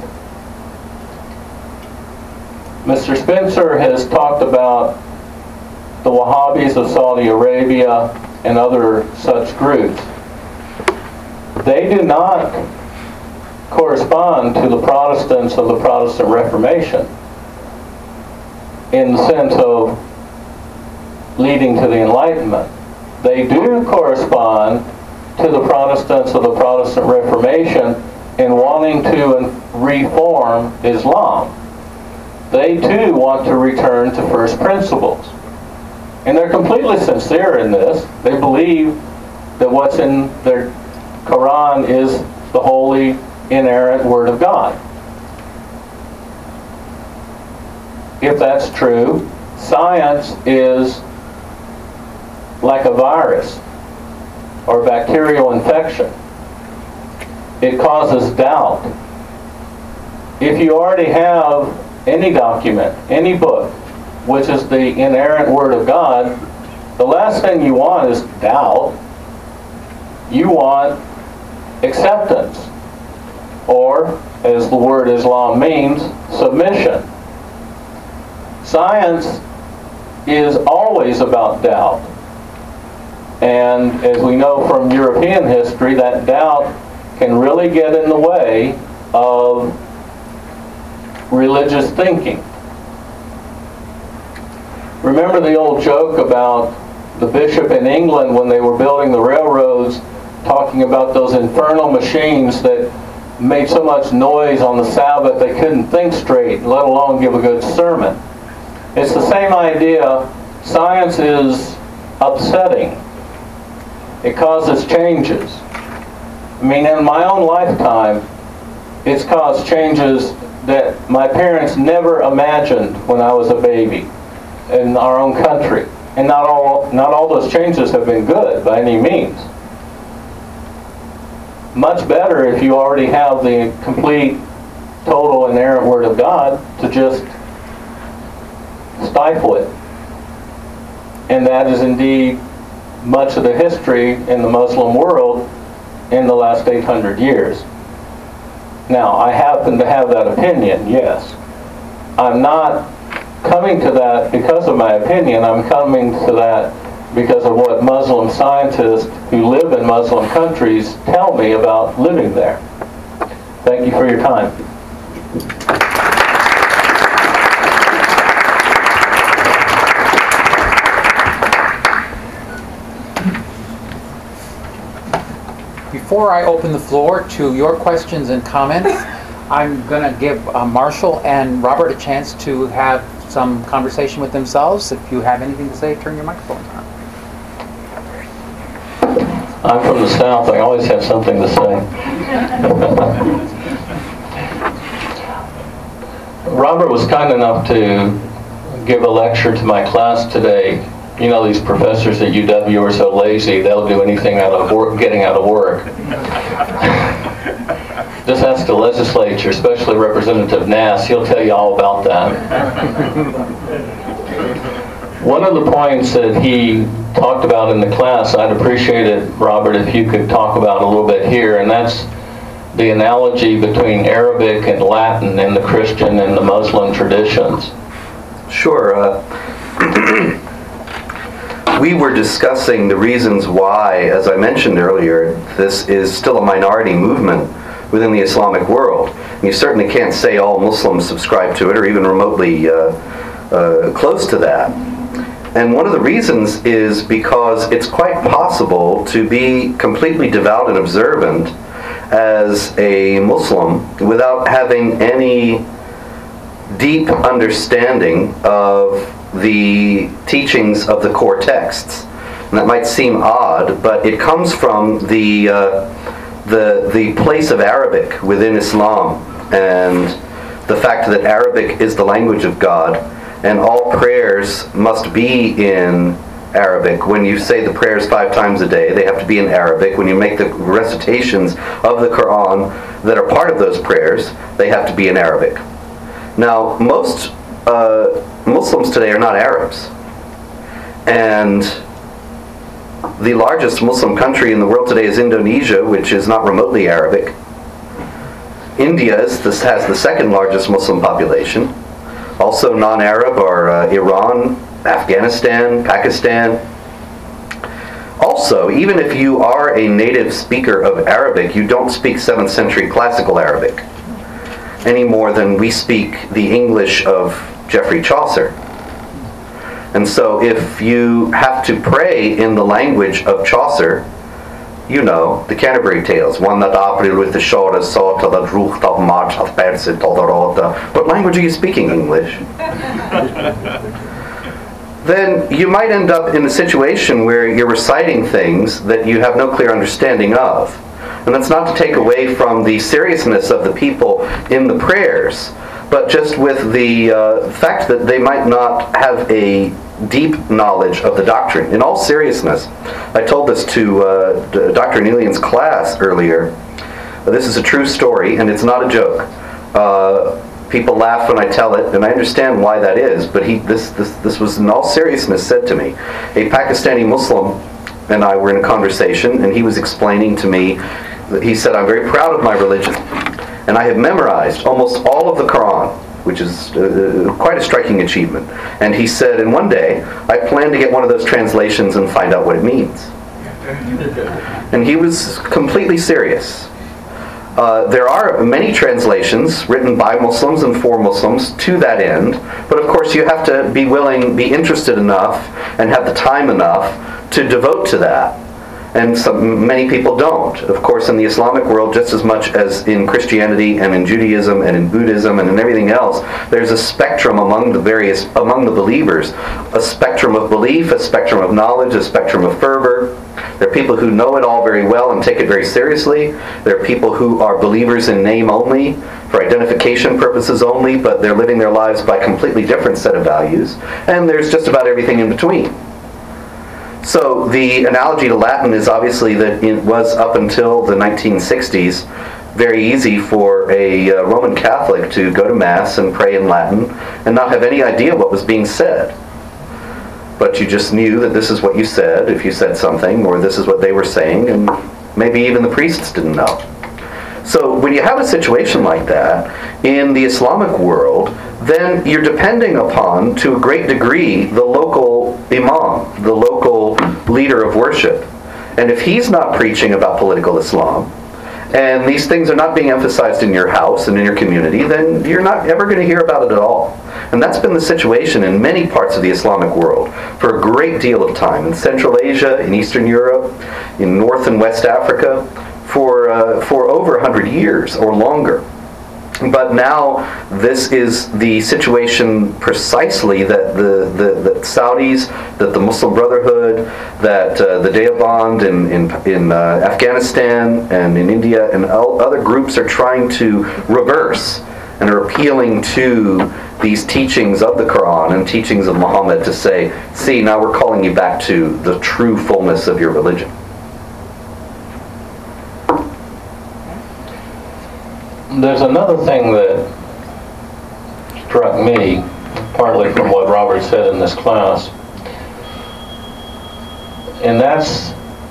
Mr. Spencer has talked about the Wahhabis of Saudi Arabia and other such groups. They do not correspond to the Protestants of the Protestant Reformation in the sense of leading to the Enlightenment. They do correspond to the Protestants of the Protestant Reformation in wanting to reform Islam. They too want to return to first principles. And they're completely sincere in this. They believe that what's in their Quran is the holy, inerrant Word of God. If that's true, science is like a virus or bacterial infection. It causes doubt. If you already have any document, any book, which is the inerrant Word of God, the last thing you want is doubt. You want acceptance, or, as the word Islam means, submission. Science is always about doubt. And as we know from European history, that doubt can really get in the way of religious thinking. Remember the old joke about the bishop in England when they were building the railroads, talking about those infernal machines that made so much noise on the Sabbath they couldn't think straight, let alone give a good sermon. It's the same idea. Science is upsetting. It causes changes. I mean, in my own lifetime, it's caused changes that my parents never imagined when I was a baby in our own country. And not all those changes have been good by any means. Much better if you already have the complete, total, inerrant Word of God to just stifle it. And that is indeed much of the history in the Muslim world in the last 800 years. Now, I happen to have that opinion, yes. I'm not coming to that because of my opinion. I'm coming to that because of what Muslim scientists who live in Muslim countries tell me about living there. Thank you for your time. Before I open the floor to your questions and comments, I'm going to give Marshall and Robert a chance to have some conversation with themselves. If you have anything to say, turn your microphones on. I'm from the South. I always have something to say. Robert was kind enough to give a lecture to my class today. You know, these professors at UW are so lazy, they'll do anything out of work, getting out of work. Just ask the legislature, especially Representative Nass, he'll tell you all about that. One of the points that he talked about in the class, I'd appreciate it, Robert, if you could talk about a little bit here, and that's the analogy between Arabic and Latin in the Christian and the Muslim traditions. Sure. We were discussing the reasons why, as I mentioned earlier, this is still a minority movement within the Islamic world. And you certainly can't say all Muslims subscribe to it or even remotely close to that. And one of the reasons is because it's quite possible to be completely devout and observant as a Muslim without having any deep understanding of the teachings of the core texts. And that might seem odd, but it comes from the place of Arabic within Islam, and the fact that Arabic is the language of God, and all prayers must be in Arabic. When you say the prayers 5 times a day, they have to be in Arabic. When you make the recitations of the Quran that are part of those prayers, they have to be in Arabic. Now, most Muslims today are not Arabs. And the largest Muslim country in the world today is Indonesia, which is not remotely Arabic. India has the second largest Muslim population. Also non-Arab are Iran, Afghanistan, Pakistan. Also, even if you are a native speaker of Arabic, you don't speak 7th century classical Arabic any more than we speak the English of Geoffrey Chaucer. And so if you have to pray in the language of Chaucer, you know, the Canterbury Tales, one that April with the shore sort of that rucht of March of Persit Todorota. What language are you speaking? English. Then you might end up in a situation where you're reciting things that you have no clear understanding of. And that's not to take away from the seriousness of the people in the prayers, but just with the fact that they might not have a deep knowledge of the doctrine. In all seriousness, I told this to Dr. Neelian's class earlier. This is a true story, and it's not a joke. People laugh when I tell it, and I understand why that is, but this was in all seriousness said to me. A Pakistani Muslim and I were in a conversation, and he was explaining to me, he said, I'm very proud of my religion, and I have memorized almost all of the Quran, which is quite a striking achievement. And he said, and one day, I plan to get one of those translations and find out what it means. And he was completely serious. There are many translations written by Muslims and for Muslims to that end, but of course you have to be willing, be interested enough, and have the time enough to devote to that. And many people don't. Of course, in the Islamic world, just as much as in Christianity and in Judaism and in Buddhism and in everything else, there's a spectrum among the believers, a spectrum of belief, a spectrum of knowledge, a spectrum of fervor. There are people who know it all very well and take it very seriously. There are people who are believers in name only, for identification purposes only, but they're living their lives by a completely different set of values. And there's just about everything in between. So the analogy to Latin is obviously that it was up until the 1960s very easy for a Roman Catholic to go to Mass and pray in Latin and not have any idea what was being said. But you just knew that this is what you said if you said something, or this is what they were saying, and maybe even the priests didn't know. So when you have a situation like that in the Islamic world, then you're depending upon, to a great degree, the local imam, the local leader of worship. And if he's not preaching about political Islam, and these things are not being emphasized in your house and in your community, then you're not ever going to hear about it at all. And that's been the situation in many parts of the Islamic world for a great deal of time. In Central Asia, in Eastern Europe, in North and West Africa, for over 100 years or longer. But now this is the situation precisely that the Saudis, that the Muslim Brotherhood, that the Deoband in Afghanistan and in India and other groups are trying to reverse, and are appealing to these teachings of the Quran and teachings of Muhammad to say, see, now we're calling you back to the true fullness of your religion. There's another thing that struck me, partly from what Robert said in this class, and that's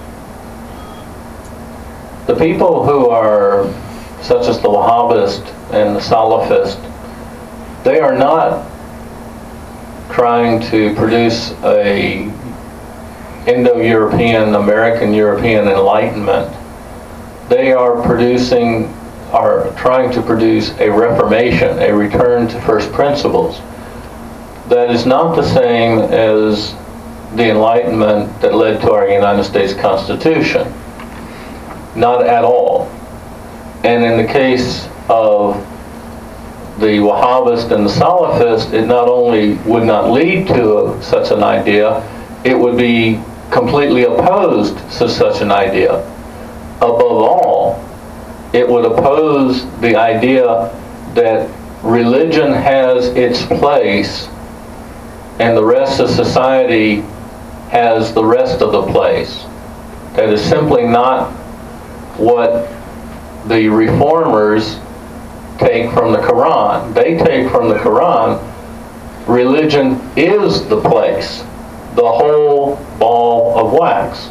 the people who are such as the Wahhabist and the Salafist. They are not trying to produce a Indo-European, American-European enlightenment. They are trying to produce a reformation, a return to first principles. That is not the same as the Enlightenment that led to our United States Constitution. Not at all. And in the case of the Wahhabist and the Salafist, it not only would not lead to such an idea, it would be completely opposed to such an idea. Above all, it would oppose the idea that religion has its place and the rest of society has the rest of the place. That is simply not what the reformers take from the Quran. They take from the Quran, religion is the place, the whole ball of wax.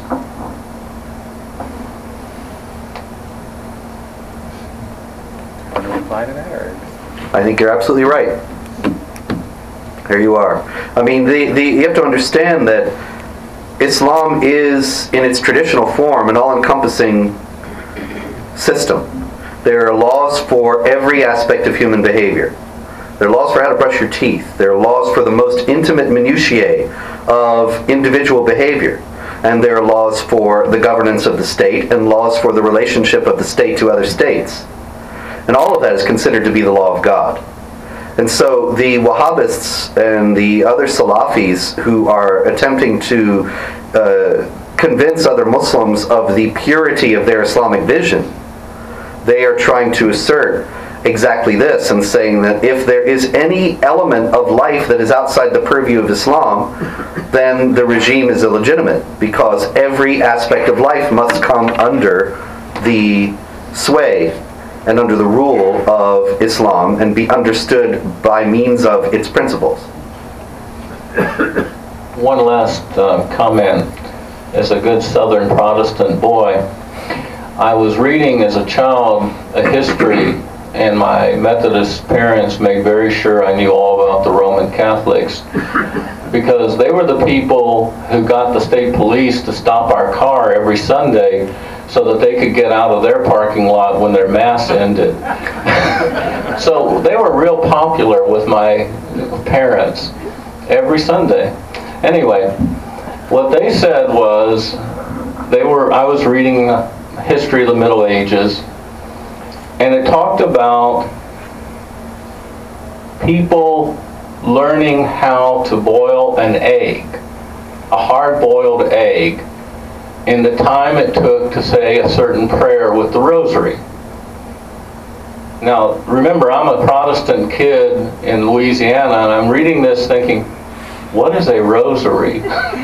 Want to reply to that, or? I think you're absolutely right. There you are. I mean, you have to understand that Islam is, in its traditional form, an all-encompassing system. There are laws for every aspect of human behavior. There are laws for how to brush your teeth. There are laws for the most intimate minutiae of individual behavior. And there are laws for the governance of the state and laws for the relationship of the state to other states. And all of that is considered to be the law of God. And so the Wahhabists and the other Salafis who are attempting to convince other Muslims of the purity of their Islamic vision, they are trying to assert exactly this and saying that if there is any element of life that is outside the purview of Islam, then the regime is illegitimate, because every aspect of life must come under the sway and under the rule of Islam and be understood by means of its principles. One last comment. As a good Southern Protestant boy, I was reading as a child a history, and my Methodist parents made very sure I knew all about the Roman Catholics, because they were the people who got the state police to stop our car every Sunday so that they could get out of their parking lot when their mass ended. So they were real popular with my parents every Sunday. Anyway, what they said was, I was reading history of the Middle Ages, and it talked about people learning how to boil an egg, a hard-boiled egg, in the time it took to say a certain prayer with the rosary. Now, remember, I'm a Protestant kid in Louisiana, and I'm reading this thinking, what is a rosary?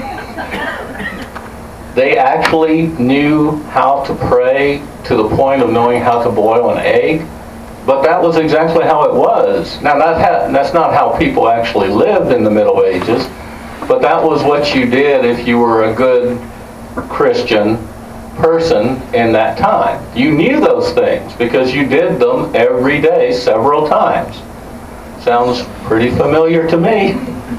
They actually knew how to pray to the point of knowing how to boil an egg, but that was exactly how it was. Now, that's not how people actually lived in the Middle Ages, but that was what you did if you were a good Christian person in that time. You knew those things because you did them every day several times. Sounds pretty familiar to me.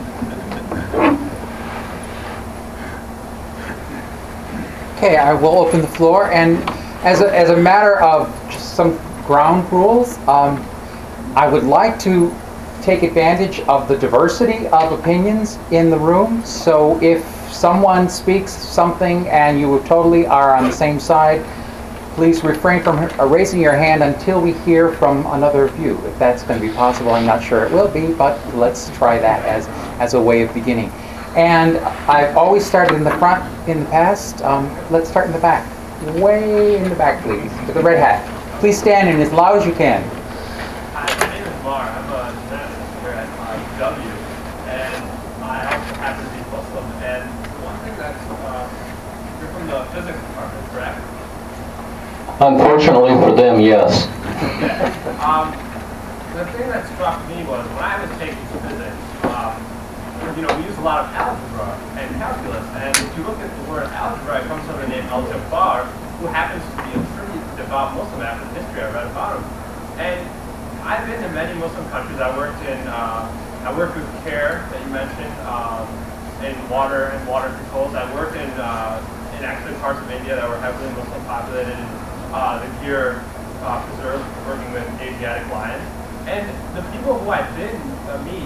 Okay, I will open the floor, and as a matter of just some ground rules, I would like to take advantage of the diversity of opinions in the room. So if someone speaks something and you totally are on the same side, please refrain from raising your hand until we hear from another view. If that's going to be possible, I'm not sure it will be, but let's try that as a way of beginning. And I've always started in the front in the past. Let's start in the back. Way in the back, please, with the red hat. Please stand in as loud as you can. Hi, my name is Mar. I'm a geneticist here at UW, and I also happen to be Muslim. And one thing that's, you're from the physics department, correct? Unfortunately for them, yes. Okay. The thing that struck me was when I was taking physics, we use a lot of algebra and calculus, and if you look at the word algebra, it comes from the name Al-Jabbar, who happens to be a pretty devout Muslim after the history I read about him. And I've been to many Muslim countries. I worked with CARE that you mentioned, in water and water controls. I worked in actually parts of India that were heavily Muslim populated, in the Gir preserve, working with Asiatic lions. And the people who I did meet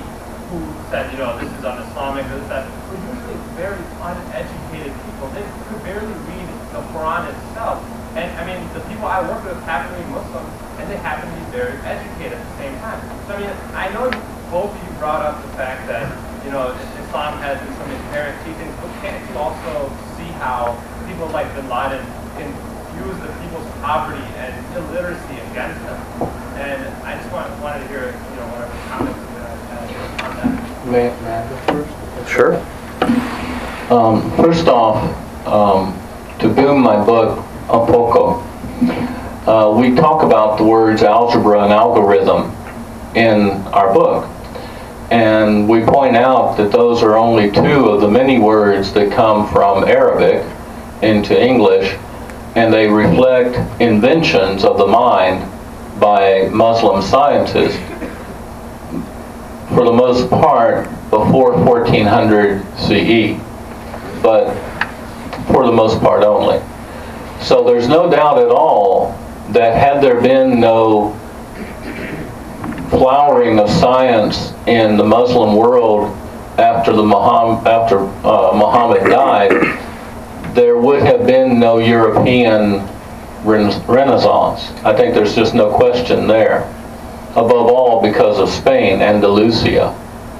who said, you know, this is un-Islamic, this, that, were usually very uneducated people. They could barely read the Quran itself. And I mean, the people I work with happen to be Muslim, and they happen to be very educated at the same time. So I mean, I know both of you brought up the fact that, you know, Islam has some inherent teachings, but can't you also see how people like Bin Laden can use the people's poverty and illiteracy against them? And I just wanted to hear, you know, whatever comments you guys had on that. May I go first? Sure. First off, to boom my book, Un Poco, we talk about the words algebra and algorithm in our book. And we point out that those are only two of the many words that come from Arabic into English, and they reflect inventions of the mind by Muslim scientists, for the most part before 1400 CE, but for the most part only. So there's no doubt at all that had there been no flowering of science in the Muslim world after Muhammad died, there would have been no European Renaissance. I think there's just no question there. Above all because of Spain, Andalusia.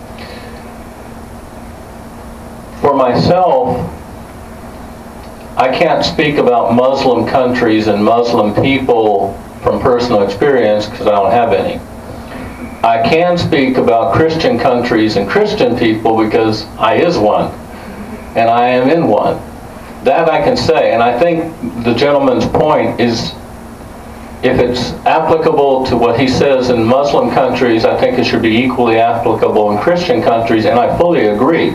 For myself, I can't speak about Muslim countries and Muslim people from personal experience because I don't have any. I can speak about Christian countries and Christian people because I is one, and I am in one. That I can say, and I think the gentleman's point is, if it's applicable to what he says in Muslim countries, I think it should be equally applicable in Christian countries, and I fully agree.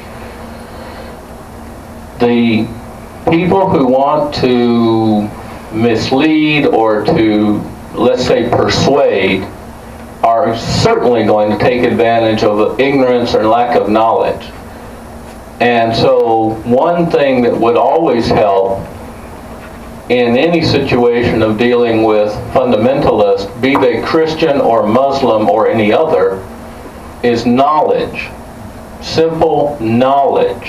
The people who want to mislead or to, let's say, persuade are certainly going to take advantage of ignorance or lack of knowledge. And so one thing that would always help in any situation of dealing with fundamentalists, be they Christian or Muslim or any other, is knowledge. Simple knowledge.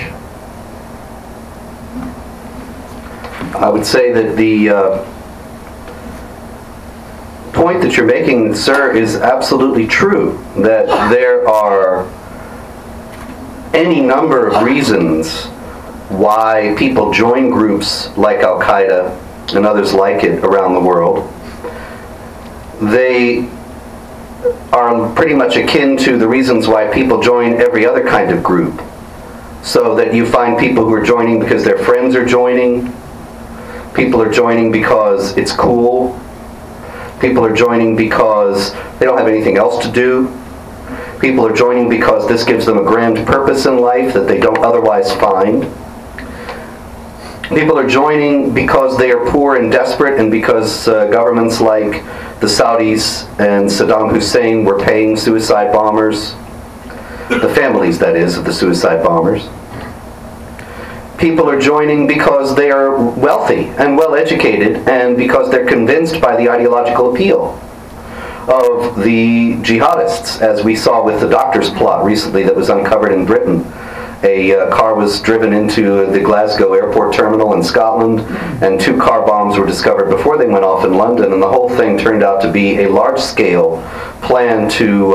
I would say that the point that you're making, sir, is absolutely true. That there are any number of reasons why people join groups like Al-Qaeda and others like it around the world. They are pretty much akin to the reasons why people join every other kind of group. So that you find people who are joining because their friends are joining. People are joining because it's cool. People are joining because they don't have anything else to do. People are joining because this gives them a grand purpose in life that they don't otherwise find. People are joining because they are poor and desperate, and because governments like the Saudis and Saddam Hussein were paying suicide bombers, the families, that is, of the suicide bombers. People are joining because they are wealthy and well-educated, and because they're convinced by the ideological appeal of the jihadists, as we saw with the doctor's plot recently that was uncovered in Britain. A car was driven into the Glasgow airport terminal in Scotland, and 2 car bombs were discovered before they went off in London, and the whole thing turned out to be a large-scale plan to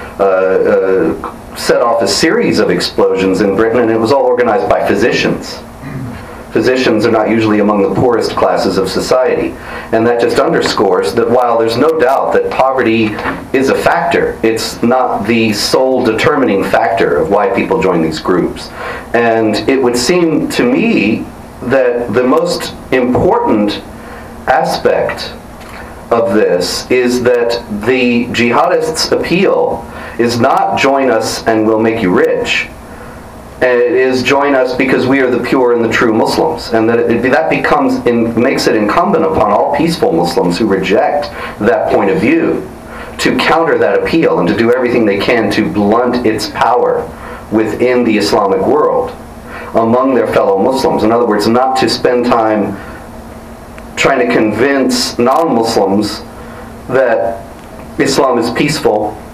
set off a series of explosions in Britain, and it was all organized by physicians. Physicians are not usually among the poorest classes of society. And that just underscores that while there's no doubt that poverty is a factor, it's not the sole determining factor of why people join these groups. And it would seem to me that the most important aspect of this is that the jihadists' appeal is not join us and we'll make you rich. And it is join us because we are the pure and the true Muslims. And that makes it incumbent upon all peaceful Muslims who reject that point of view to counter that appeal and to do everything they can to blunt its power within the Islamic world among their fellow Muslims. In other words, not to spend time trying to convince non-Muslims that Islam is peaceful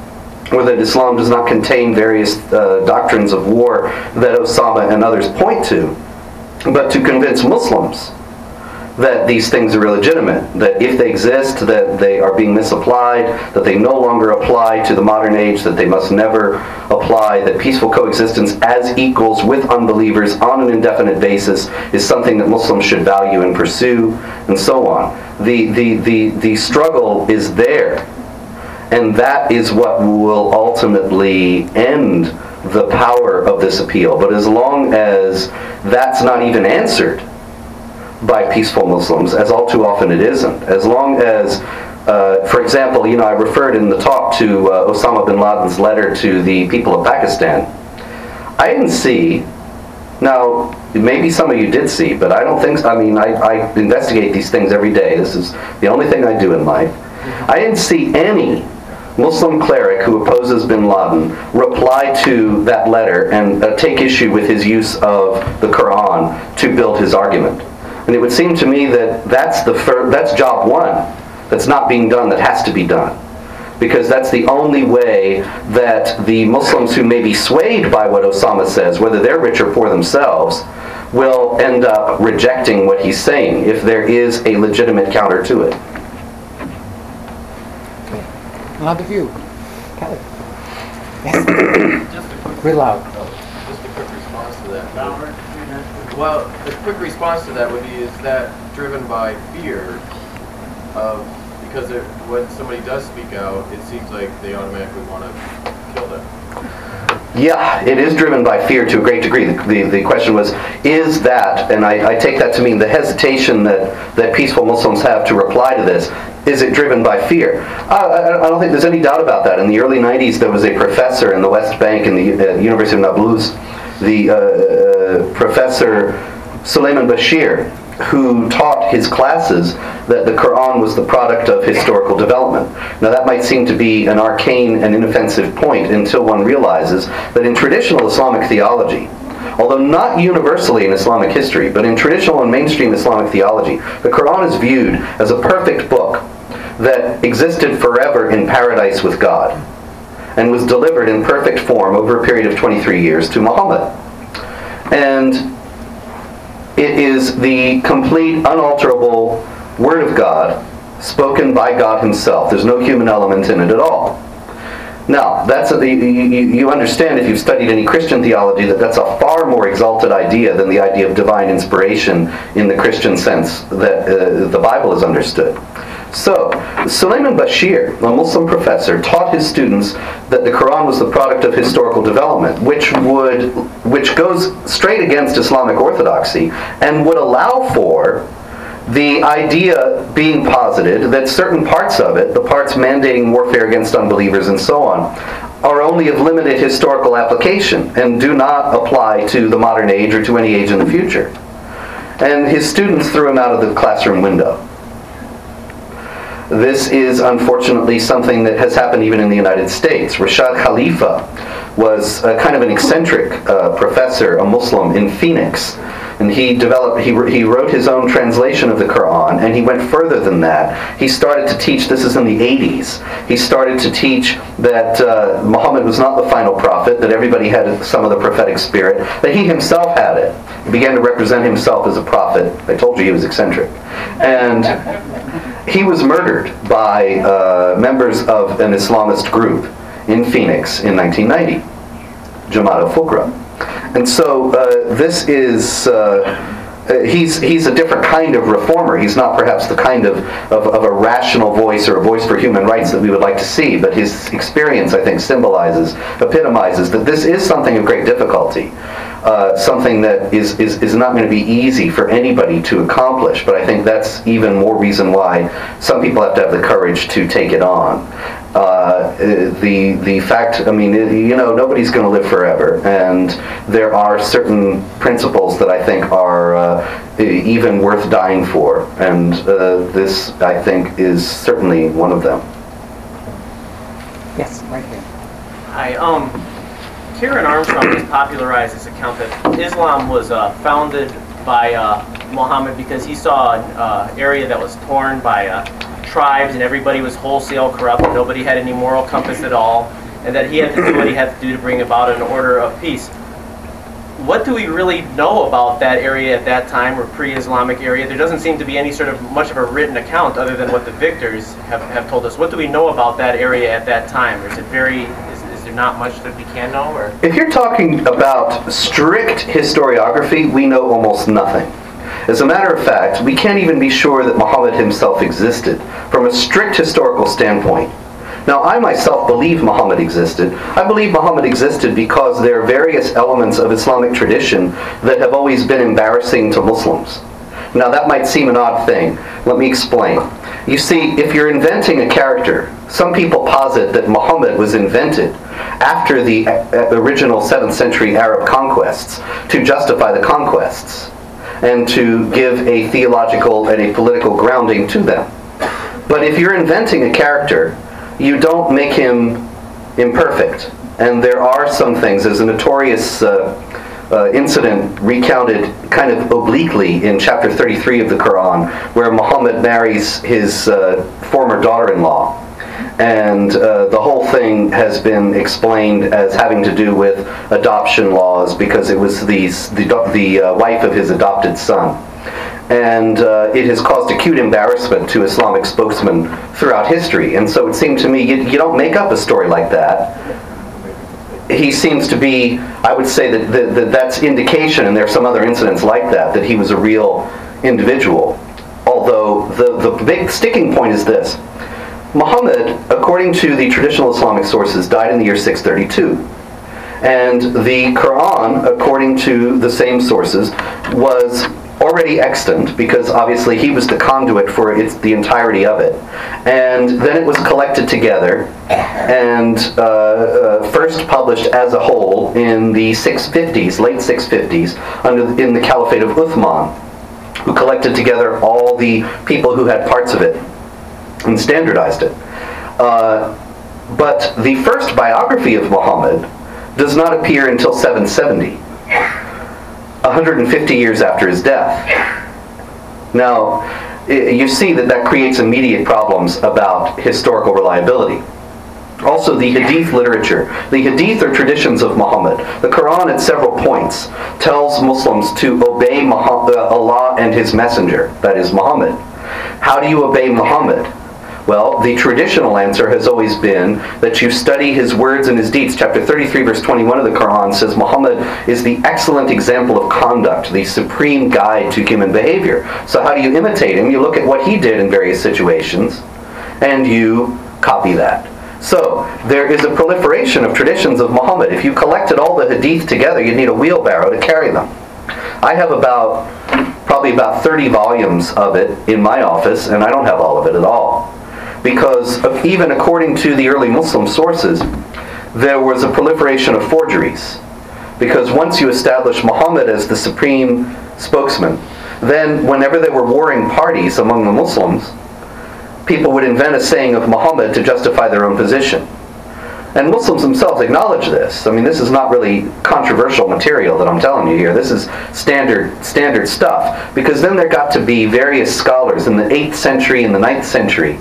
or that Islam does not contain various doctrines of war that Osama and others point to, but to convince Muslims that these things are illegitimate, that if they exist, that they are being misapplied, that they no longer apply to the modern age, that they must never apply, that peaceful coexistence as equals with unbelievers on an indefinite basis is something that Muslims should value and pursue, and so on. The struggle is there, and that is what will ultimately end the power of this appeal. But as long as that's not even answered by peaceful Muslims, as all too often it isn't, as long as, for example, I referred in the talk to Osama bin Laden's letter to the people of Pakistan. I didn't see, now maybe some of you did see, but I don't think, I investigate these things every day. This is the only thing I do in life. I didn't see any Muslim cleric who opposes bin Laden reply to that letter and take issue with his use of the Quran to build his argument. And it would seem to me that that's job one that's not being done, that has to be done. Because that's the only way that the Muslims who may be swayed by what Osama says, whether they're rich or poor themselves, will end up rejecting what he's saying if there is a legitimate counter to it. Another view. Kelly. Yes. Just a quick, Real loud. just a quick response to that. Well, the quick response to that would be, is that driven by fear of, because when somebody does speak out, it seems like they automatically want to kill them. Yeah, it is driven by fear to a great degree. The question was, is that, and I take that to mean the hesitation that peaceful Muslims have to reply to this, is it driven by fear? I don't think there's any doubt about that. In the early 90s, there was a professor in the West Bank in the University of Nablus, the professor Suleiman Bashir, who taught his classes that the Quran was the product of historical development. Now that might seem to be an arcane and inoffensive point until one realizes that in traditional Islamic theology, although not universally in Islamic history, but in traditional and mainstream Islamic theology, the Quran is viewed as a perfect book that existed forever in paradise with God and was delivered in perfect form over a period of 23 years to Muhammad. And it is the complete, unalterable Word of God, spoken by God Himself. There's no human element in it at all. Now, you understand if you've studied any Christian theology that that's a far more exalted idea than the idea of divine inspiration in the Christian sense that the Bible is understood. So, Suleiman Bashir, a Muslim professor, taught his students that the Quran was the product of historical development, which goes straight against Islamic orthodoxy and would allow for the idea being posited that certain parts of it, the parts mandating warfare against unbelievers and so on, are only of limited historical application and do not apply to the modern age or to any age in the future. And his students threw him out of the classroom window. This is unfortunately something that has happened even in the United States. Rashad Khalifa was kind of an eccentric professor, a Muslim in Phoenix. And he wrote his own translation of the Quran, and he went further than that. He started to teach, this is in the 80s, he started to teach that Muhammad was not the final prophet, that everybody had some of the prophetic spirit, that he himself had it. He began to represent himself as a prophet. I told you he was eccentric. And he was murdered by members of an Islamist group in Phoenix in 1990, Jamaat al-Fuqra. And so this is, he's a different kind of reformer. He's not perhaps the kind of a rational voice or a voice for human rights that we would like to see, but his experience, I think, epitomizes that this is something of great difficulty. Something that is not going to be easy for anybody to accomplish, but I think that's even more reason why some people have to have the courage to take it on. The fact, I mean, nobody's going to live forever, and there are certain principles that I think are even worth dying for, and this, I think, is certainly one of them. Yes, right here. Hi, Karen Armstrong has popularized this account that Islam was founded by Muhammad because he saw an area that was torn by tribes and everybody was wholesale corrupt and nobody had any moral compass at all. and that he had to do what he had to do to bring about an order of peace. What do we really know about that area at that time, or pre-Islamic area? There doesn't seem to be any sort of much of a written account other than what the victors have told us. What do we know about that area at that time? Or is it is there not much that we can know? Or? If you're talking about strict historiography, we know almost nothing. As a matter of fact, we can't even be sure that Muhammad himself existed from a strict historical standpoint. Now, I myself believe Muhammad existed. I believe Muhammad existed because there are various elements of Islamic tradition that have always been embarrassing to Muslims. Now, that might seem an odd thing. Let me explain. You see, if you're inventing a character, some people posit that Muhammad was invented after the original 7th century Arab conquests to justify the conquests and to give a theological and a political grounding to them. But if you're inventing a character, you don't make him imperfect. And there are some things. There's a notorious incident recounted kind of obliquely in chapter 33 of the Quran, where Muhammad marries his former daughter-in-law. And the whole thing has been explained as having to do with adoption laws, because it was the wife of his adopted son. And it has caused acute embarrassment to Islamic spokesmen throughout history. And so it seemed to me, you don't make up a story like that. He seems to be, I would say that that's indication, and there are some other incidents like that he was a real individual. Although the big sticking point is this. Muhammad, according to the traditional Islamic sources, died in the year 632. And the Quran, according to the same sources, was already extant, because obviously he was the conduit for the entirety of it. And then it was collected together and first published as a whole in the 650s, late 650s, in the Caliphate of Uthman, who collected together all the people who had parts of it and standardized it. But the first biography of Muhammad does not appear until 770. 150 years after his death. Now, you see that creates immediate problems about historical reliability. Also, the Hadith literature. The Hadith are traditions of Muhammad. The Quran at several points tells Muslims to obey Allah and His Messenger, that is Muhammad. How do you obey Muhammad? Well, the traditional answer has always been that you study his words and his deeds. Chapter 33, verse 21 of the Quran says Muhammad is the excellent example of conduct, the supreme guide to human behavior. So how do you imitate him? You look at what he did in various situations, and you copy that. So, there is a proliferation of traditions of Muhammad. If you collected all the hadith together, you'd need a wheelbarrow to carry them. I have probably about 30 volumes of it in my office, and I don't have all of it at all. Because even according to the early Muslim sources, there was a proliferation of forgeries. Because once you establish Muhammad as the supreme spokesman, then whenever there were warring parties among the Muslims, people would invent a saying of Muhammad to justify their own position. And Muslims themselves acknowledge this. I mean, this is not really controversial material that I'm telling you here. This is standard stuff. Because then there got to be various scholars in the 8th century and the 9th century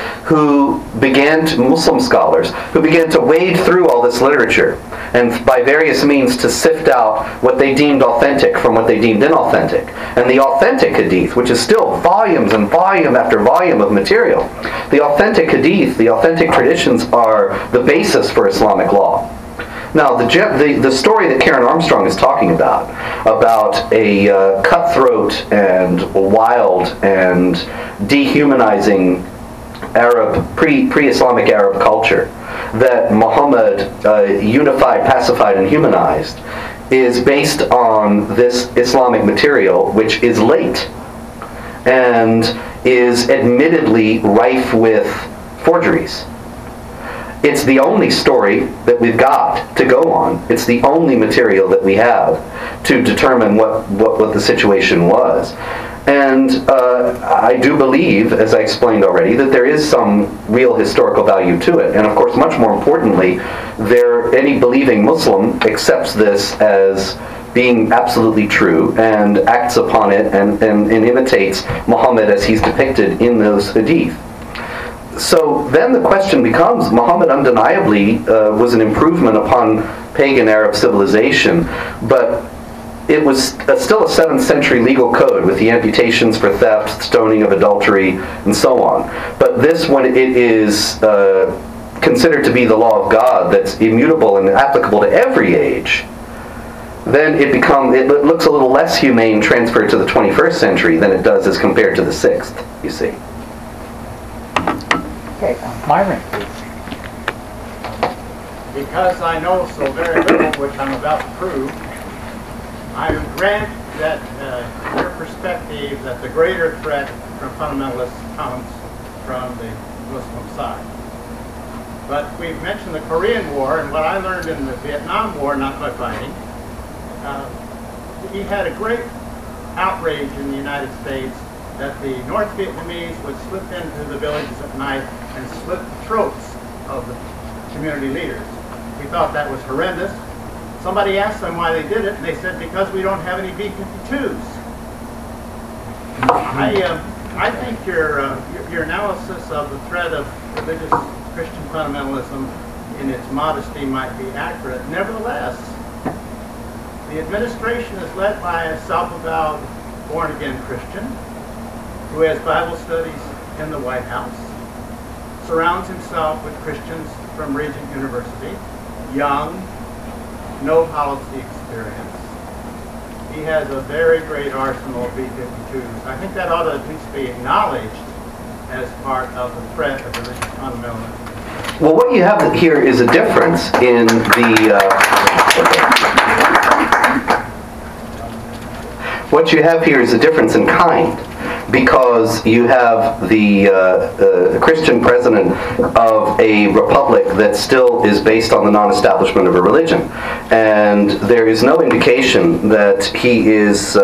Muslim scholars, who began to wade through all this literature and by various means to sift out what they deemed authentic from what they deemed inauthentic. And the authentic hadith, which is still volumes and volume after volume of material, the authentic hadith, the authentic traditions are the basis for Islamic law. Now, the story that Karen Armstrong is talking about a cutthroat and wild and dehumanizing pre-Islamic Arab culture that Muhammad unified, pacified, and humanized is based on this Islamic material, which is late and is admittedly rife with forgeries. It's the only story that we've got to go on. It's the only material that we have to determine what the situation was. And I do believe, as I explained already, that there is some real historical value to it. And of course, much more importantly, any believing Muslim accepts this as being absolutely true and acts upon it and imitates Muhammad as he's depicted in those hadith. So then the question becomes, Muhammad undeniably was an improvement upon pagan Arab civilization, but it was still a 7th century legal code with the amputations for theft, stoning of adultery, and so on. But this, when it is considered to be the law of God that's immutable and applicable to every age, then it looks a little less humane transferred to the 21st century than it does as compared to the 6th, you see. Okay, Myron, please. Because I know so very little, which I'm about to prove, I grant that your perspective that the greater threat from fundamentalists comes from the Muslim side. But we've mentioned the Korean War, and what I learned in the Vietnam War, not by fighting, he had a great outrage in the United States that the North Vietnamese would slip into the villages at night and slit the throats of the community leaders. We thought that was horrendous. Somebody asked them why they did it, and they said, because we don't have any B-52s. I think your analysis of the threat of religious Christian fundamentalism in its modesty might be accurate. Nevertheless, the administration is led by a self-avowed born-again Christian who has Bible studies in the White House, surrounds himself with Christians from Regent University, young, no policy experience. He has a very great arsenal of B-52s. I think that ought to at least be acknowledged as part of the threat of religious fundamentalism. Well, what you have here is a difference in the... what you have here is a difference in kind, because you have the Christian president of a republic that still is based on the non-establishment of a religion. And there is no indication that he is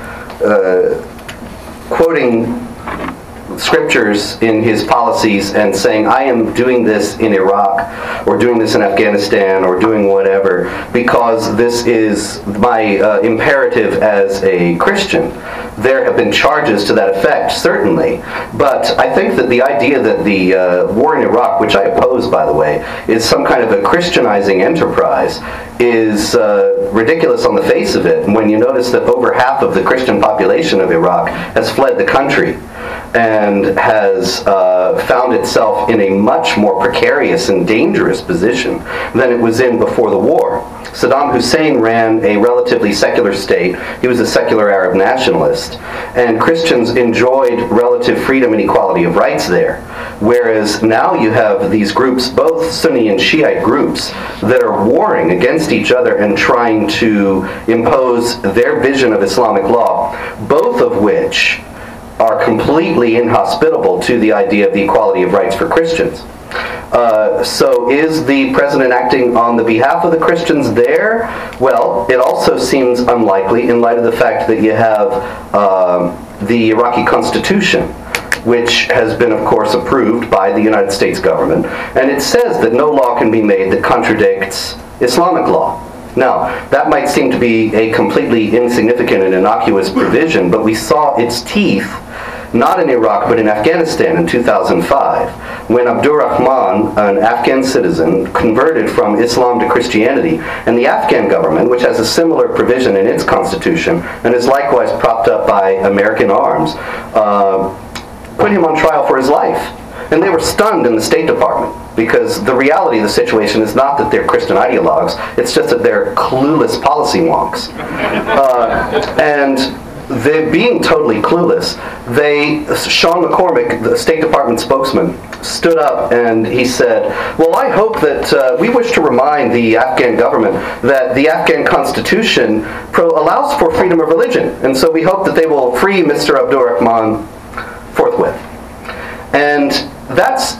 quoting scriptures in his policies and saying, I am doing this in Iraq or doing this in Afghanistan or doing whatever because this is my imperative as a Christian. There have been charges to that effect, certainly, but I think that the idea that the war in Iraq, which I oppose, by the way, is some kind of a Christianizing enterprise is ridiculous on the face of it. And when you notice that over half of the Christian population of Iraq has fled the country and has found itself in a much more precarious and dangerous position than it was in before the war. Saddam Hussein ran a relatively secular state. He was a secular Arab nationalist. And Christians enjoyed relative freedom and equality of rights there. Whereas now you have these groups, both Sunni and Shiite groups, that are warring against each other and trying to impose their vision of Islamic law, both of which are completely inhospitable to the idea of the equality of rights for Christians. So is the president acting on the behalf of the Christians there? Well, it also seems unlikely in light of the fact that you have the Iraqi Constitution, which has been, of course, approved by the United States government, and it says that no law can be made that contradicts Islamic law. Now, that might seem to be a completely insignificant and innocuous provision, but we saw its teeth not in Iraq, but in Afghanistan in 2005, when Abdurrahman, an Afghan citizen, converted from Islam to Christianity, and the Afghan government, which has a similar provision in its constitution, and is likewise propped up by American arms, put him on trial for his life. And they were stunned in the State Department, because the reality of the situation is not that they're Christian ideologues, it's just that they're clueless policy wonks. And they're being totally clueless. Sean McCormick, the State Department spokesman, stood up and he said, well, I hope that we wish to remind the Afghan government that the Afghan Constitution allows for freedom of religion, and so we hope that they will free Mr. Abdurrahman forthwith. And that's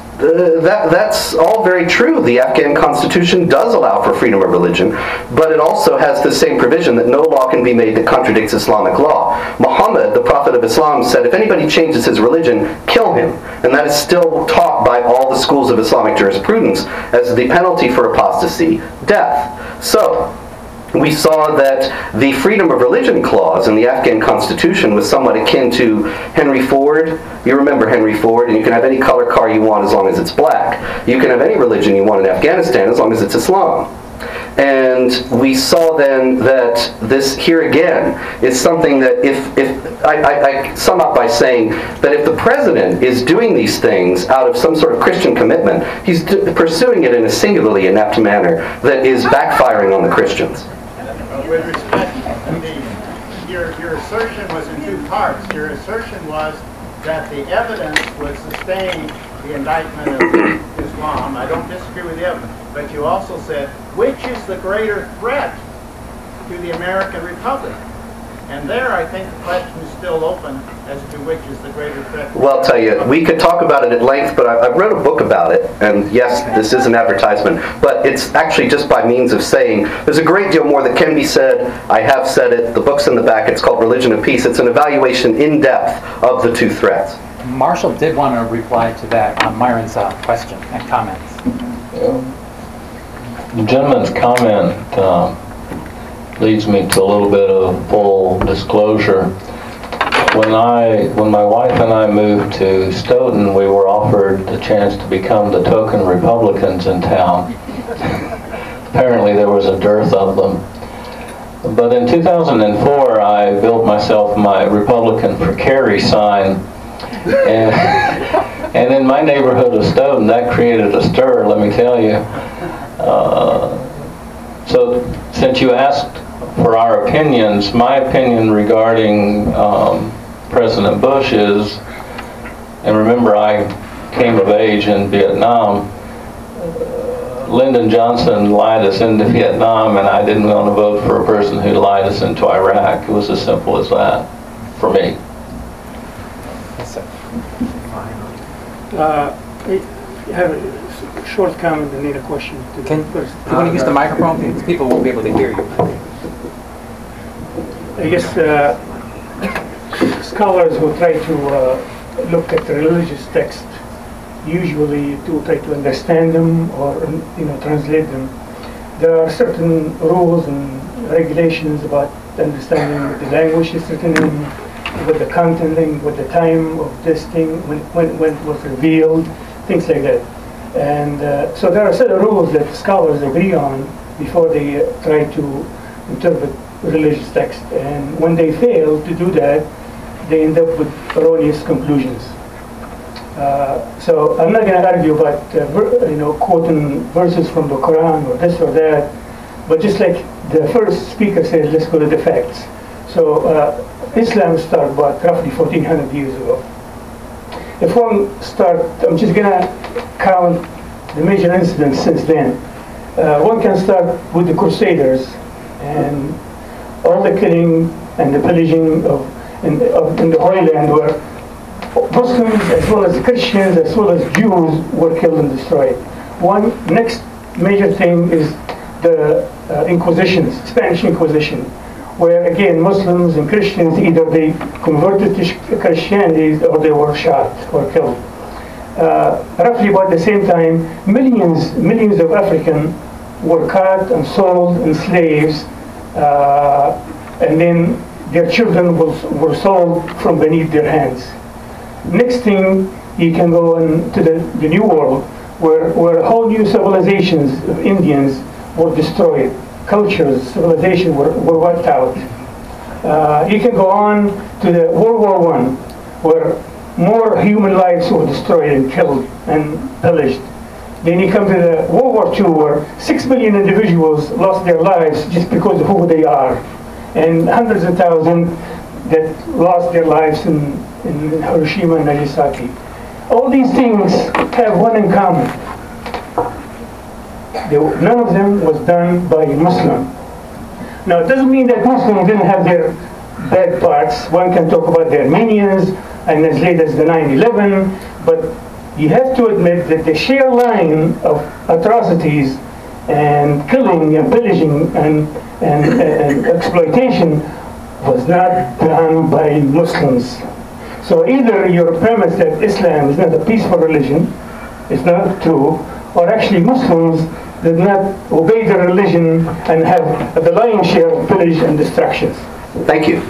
all very true. The Afghan Constitution does allow for freedom of religion, but it also has the same provision that no law can be made that contradicts Islamic law. Muhammad, the Prophet of Islam, said if anybody changes his religion, kill him. And that is still taught by all the schools of Islamic jurisprudence as the penalty for apostasy, death. So, we saw that the freedom of religion clause in the Afghan constitution was somewhat akin to Henry Ford. You remember Henry Ford, and you can have any color car you want as long as it's black. You can have any religion you want in Afghanistan as long as it's Islam. And we saw then that this here again is something that if I sum up by saying that if the president is doing these things out of some sort of Christian commitment, he's pursuing it in a singularly inept manner that is backfiring on the Christians. With respect to your assertion was in two parts. Your assertion was that the evidence would sustain the indictment of Islam. I don't disagree with the evidence. But you also said, which is the greater threat to the American Republic? And there, I think the question is still open as to which is the greater threat. Well, I'll tell you, we could talk about it at length, but I've wrote a book about it, and yes, this is an advertisement, but it's actually just by means of saying there's a great deal more that can be said. I have said it. The book's in the back. It's called Religion of Peace. It's an evaluation in depth of the two threats. Marshall did want to reply to that on Myron's question and comments. The gentleman's comment leads me to a little bit of full disclosure. When my wife and I moved to Stoughton, we were offered the chance to become the token Republicans in town. Apparently there was a dearth of them. But in 2004, I built myself my Republican for Kerry sign. And in my neighborhood of Stoughton, that created a stir, let me tell you. So since you asked for our opinions, my opinion regarding President Bush is, and remember I came of age in Vietnam, Lyndon Johnson lied us into Vietnam, and I didn't want to vote for a person who lied us into Iraq. It was as simple as that for me. I have a short comment and then a question. Can you want to use the microphone? Because people won't be able to hear you. I guess scholars who try to look at the religious text usually to try to understand them or translate them. There are certain rules and regulations about understanding what the language is written in, what the content, what the time of this thing, when it was revealed, things like that. And so there are set of rules that scholars agree on before they try to interpret religious text. And when they fail to do that, they end up with erroneous conclusions. So I'm not going to argue about quoting verses from the Quran or this or that, but just like the first speaker said, let's go to the facts. So Islam started about roughly 1400 years ago. If one I'm just going to count the major incidents since then. One can start with the Crusaders and all the killing and the pillaging in the Holy Land, where Muslims as well as Christians as well as Jews were killed and destroyed. One next major thing is the Inquisitions, Spanish Inquisition, where again Muslims and Christians either they converted to Christianity or they were shot or killed. Roughly about the same time, millions of Africans were caught and sold as slaves, and then their children were sold from beneath their hands. Next thing, you can go into the New World, where whole new civilizations of Indians were destroyed. Cultures, civilizations were wiped out. You can go on to the World War I, where more human lives were destroyed and killed and pillaged. Then you come to the World War II, where 6 million individuals lost their lives just because of who they are, and hundreds of thousands that lost their lives in Hiroshima and Nagasaki. All these things have one in common. None of them was done by a Muslim. Now, it doesn't mean that Muslims didn't have their bad parts. One can talk about the Armenians and as late as the 9/11, but you have to admit that the sheer line of atrocities and killing and pillaging and exploitation was not done by Muslims. So either your premise that Islam is not a peaceful religion is not true, or actually Muslims, did not obey the religion and have the lion's share of pillage and destructions. Thank you.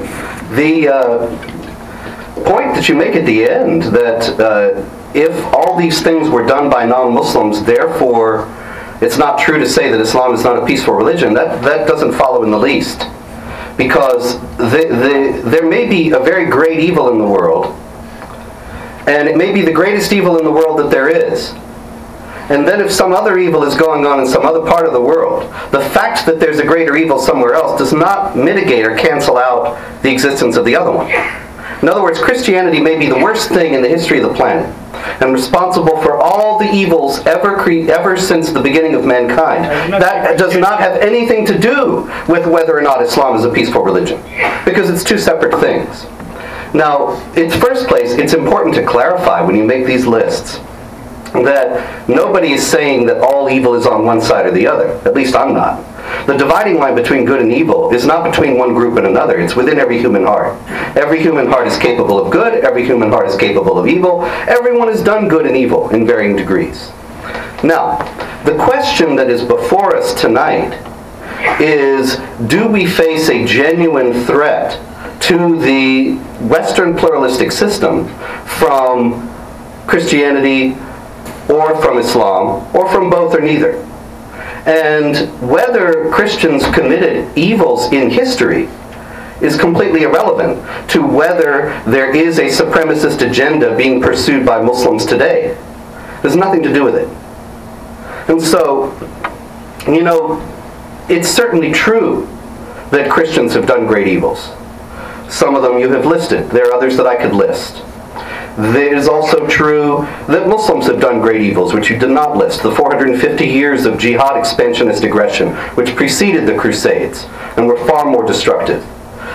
The point that you make at the end, that if all these things were done by non-Muslims, therefore it's not true to say that Islam is not a peaceful religion, that doesn't follow in the least. Because there may be a very great evil in the world, and it may be the greatest evil in the world that there is. And then if some other evil is going on in some other part of the world, the fact that there's a greater evil somewhere else does not mitigate or cancel out the existence of the other one. In other words, Christianity may be the worst thing in the history of the planet, and responsible for all the evils ever since the beginning of mankind. That does not have anything to do with whether or not Islam is a peaceful religion, because it's two separate things. Now, in the first place, it's important to clarify when you make these lists that nobody is saying that all evil is on one side or the other. At least I'm not. The dividing line between good and evil is not between one group and another. It's within every human heart. Every human heart is capable of good. Every human heart is capable of evil. Everyone has done good and evil in varying degrees. Now, the question that is before us tonight is, do we face a genuine threat to the Western pluralistic system from Christianity, or from Islam, or from both or neither? And whether Christians committed evils in history is completely irrelevant to whether there is a supremacist agenda being pursued by Muslims today. There's nothing to do with it. And so, you know, it's certainly true that Christians have done great evils. Some of them you have listed. There are others that I could list. It is also true that Muslims have done great evils, which you did not list. The 450 years of jihad expansionist aggression, which preceded the Crusades, and were far more destructive.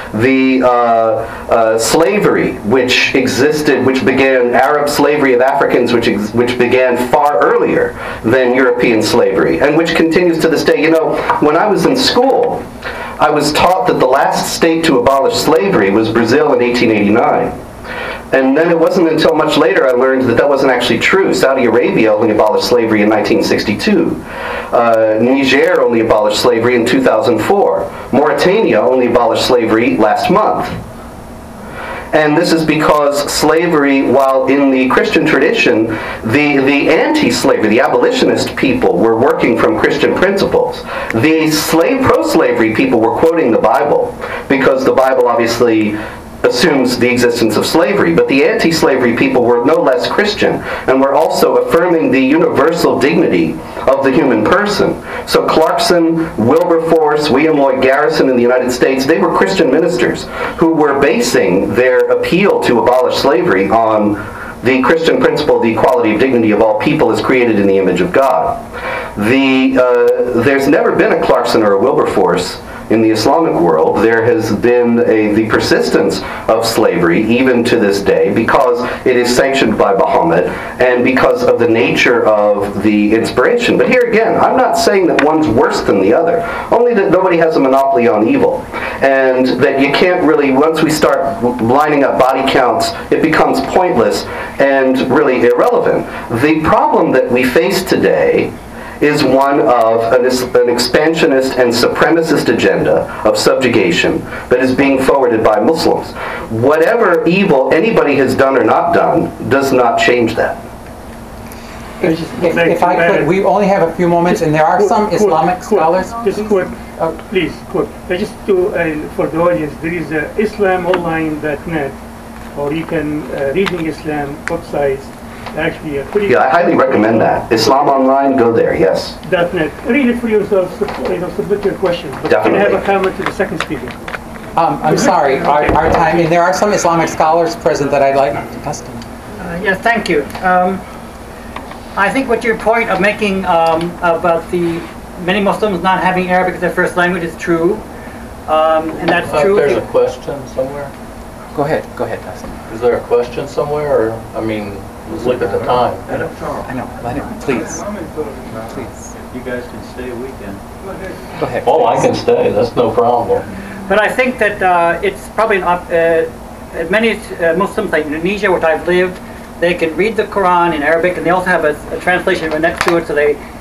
The slavery, which existed, which began, Arab slavery of Africans, which began far earlier than European slavery, and which continues to this day. You know, when I was in school, I was taught that the last state to abolish slavery was Brazil in 1889. And then it wasn't until much later I learned that that wasn't actually true. Saudi Arabia only abolished slavery in 1962. Niger only abolished slavery in 2004. Mauritania only abolished slavery last month. And this is because slavery, while in the Christian tradition, the anti-slavery, the abolitionist people were working from Christian principles. The pro-slavery people were quoting the Bible, because the Bible obviously assumes the existence of slavery, but the anti-slavery people were no less Christian, and were also affirming the universal dignity of the human person. So Clarkson, Wilberforce, William Lloyd Garrison in the United States, they were Christian ministers who were basing their appeal to abolish slavery on the Christian principle of the equality of dignity of all people as created in the image of God. There's never been a Clarkson or a Wilberforce in the Islamic world. There has been the persistence of slavery even to this day, because it is sanctioned by Muhammad and because of the nature of the inspiration. But here again, I'm not saying that one's worse than the other, only that nobody has a monopoly on evil, and that you can't really, once we start lining up body counts, it becomes pointless and really irrelevant. The problem that we face today is one of an expansionist and supremacist agenda of subjugation that is being forwarded by Muslims. Whatever evil anybody has done or not done does not change that. If I could, we only have a few moments, and there are some Islamic scholars. Just quick, please, quick. Just to, for the audience, there is islamonline.net, or you can, Reading Islam websites. Actually, yeah, I highly recommend that. Islam Online, go there, yes. .net. Read it for yourself, submit your questions. But Definitely. You can have a comment to the second speaker. I'm sorry, our time, and there are some Islamic scholars present that I'd like to custom. Yes, thank you. I think what your point of making about the many Muslims not having Arabic as their first language is true, and that's true. There's a question somewhere. Go ahead, Dustin. Is there a question somewhere, or, I mean, let's look at the time. I know, let him, please. Please. You guys can stay a weekend. Go ahead. Oh, I can stay, that's no problem. But I think that it's probably many Muslims, like Indonesia, where I've lived, they can read the Quran in Arabic, and they also have a translation next to it, so they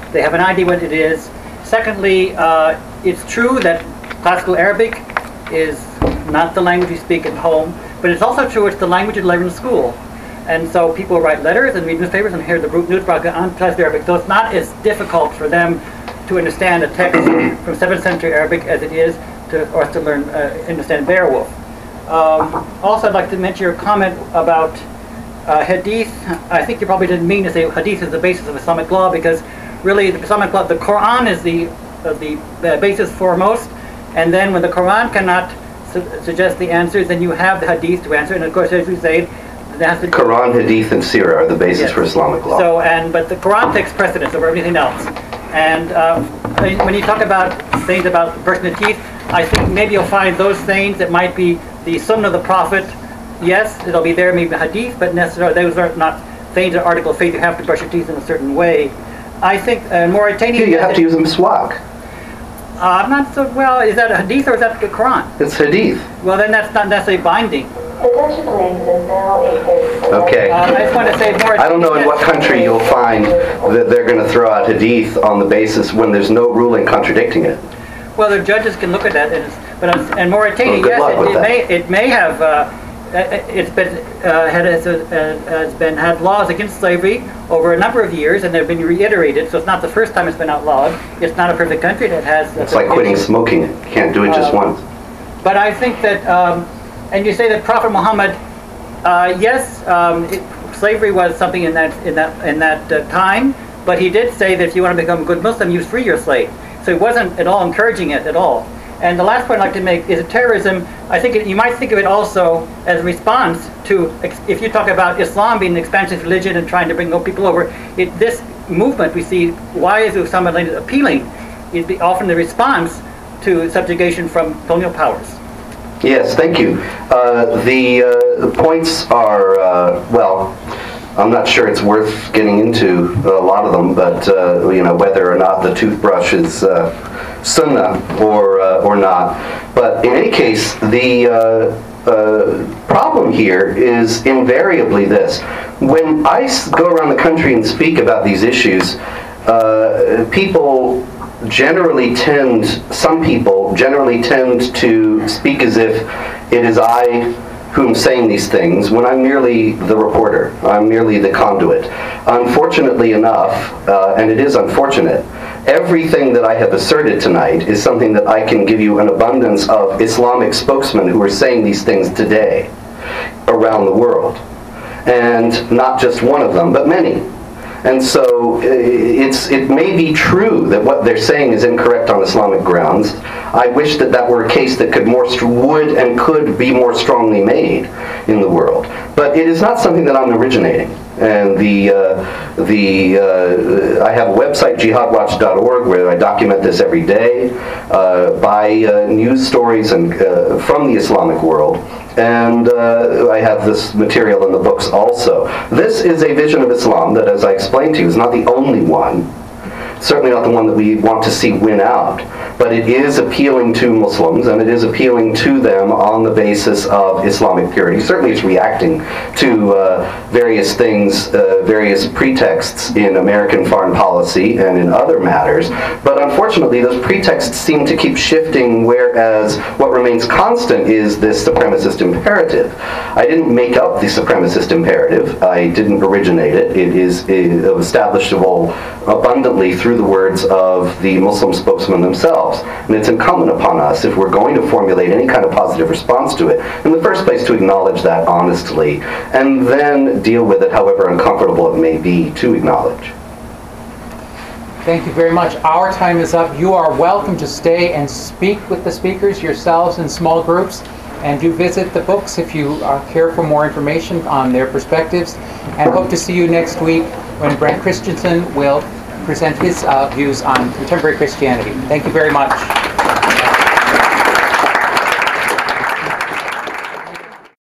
They have an idea what it is. Secondly, it's true that classical Arabic is not the language we speak at home, but it's also true it's the language you learn in school. And so people write letters and read newspapers and hear the news broadcast on classical Arabic. So it's not as difficult for them to understand a text from 7th century Arabic as it is for us to learn, understand Beowulf. Also, I'd like to mention your comment about hadith. I think you probably didn't mean to say hadith is the basis of Islamic law, because really the Islamic law, the Quran is the basis foremost, and then when the Quran cannot suggest the answers, then you have the hadith to answer. And of course, as we say, that's the Quran, Hadith, and Sirah are the basis for Islamic law. So, but the Quran takes precedence over everything else. And when you talk about things about brushing the teeth, I think maybe you'll find those things that might be the Sunnah of the Prophet. Yes, it'll be there, maybe Hadith, but necessarily those are not things that article of faith. You have to brush your teeth in a certain way. I think Mauritania. You have to use a miswak. I'm not so well. Is that a Hadith or is that the Quran? It's Hadith. Well, then that's not necessarily binding. Okay. I just want to say more. I don't know in what country you'll find that they're going to throw out Hadith on the basis when there's no ruling contradicting it. Well, the judges can look at that, and Mauritania, yes, it may have. It's been has had laws against slavery over a number of years, and they've been reiterated. So it's not the first time it's been outlawed. It's not a perfect country that has. It's like quitting smoking. You can't do it just once. But I think that, and you say that Prophet Muhammad, yes, slavery was something in that time, but he did say that if you want to become a good Muslim, you free your slave. So he wasn't at all encouraging it at all. And the last point I'd like to make is that terrorism, I think you might think of it also as a response to, if you talk about Islam being an expansionist religion and trying to bring people over, this movement we see, why is Osama bin Laden appealing, is often the response to subjugation from colonial powers. Yes, thank you. The points are, well, I'm not sure it's worth getting into a lot of them, but you know, whether or not the toothbrush is sunnah or not. But in any case, the problem here is invariably this. When I go around the country and speak about these issues, some people generally tend to speak as if it is I who am saying these things, when I'm merely the reporter. I'm merely the conduit. Unfortunately enough, and it is unfortunate, everything that I have asserted tonight is something that I can give you an abundance of Islamic spokesmen who are saying these things today around the world. And not just one of them, but many. And so it may be true that what they're saying is incorrect on Islamic grounds. I wish that that were a case that would and could be more strongly made in the world. But it is not something that I'm originating. And I have a website, jihadwatch.org, where I document this every day by news stories and from the Islamic world. And I have this material in the books also. This is a vision of Islam that, as I explained to you, is not the only one. Certainly not the one that we want to see win out. But it is appealing to Muslims, and it is appealing to them on the basis of Islamic purity. Certainly it's reacting to various things, various pretexts in American foreign policy and in other matters. But unfortunately, those pretexts seem to keep shifting, whereas what remains constant is this supremacist imperative. I didn't make up the supremacist imperative. I didn't originate it. It is establishable abundantly through the words of the Muslim spokesmen themselves. And it's incumbent upon us, if we're going to formulate any kind of positive response to it, in the first place to acknowledge that honestly, and then deal with it however uncomfortable it may be to acknowledge. Thank you very much. Our time is up. You are welcome to stay and speak with the speakers yourselves in small groups, and do visit the books if you care for more information on their perspectives, and hope to see you next week when Brent Christensen will present his views on contemporary Christianity. Thank you very much.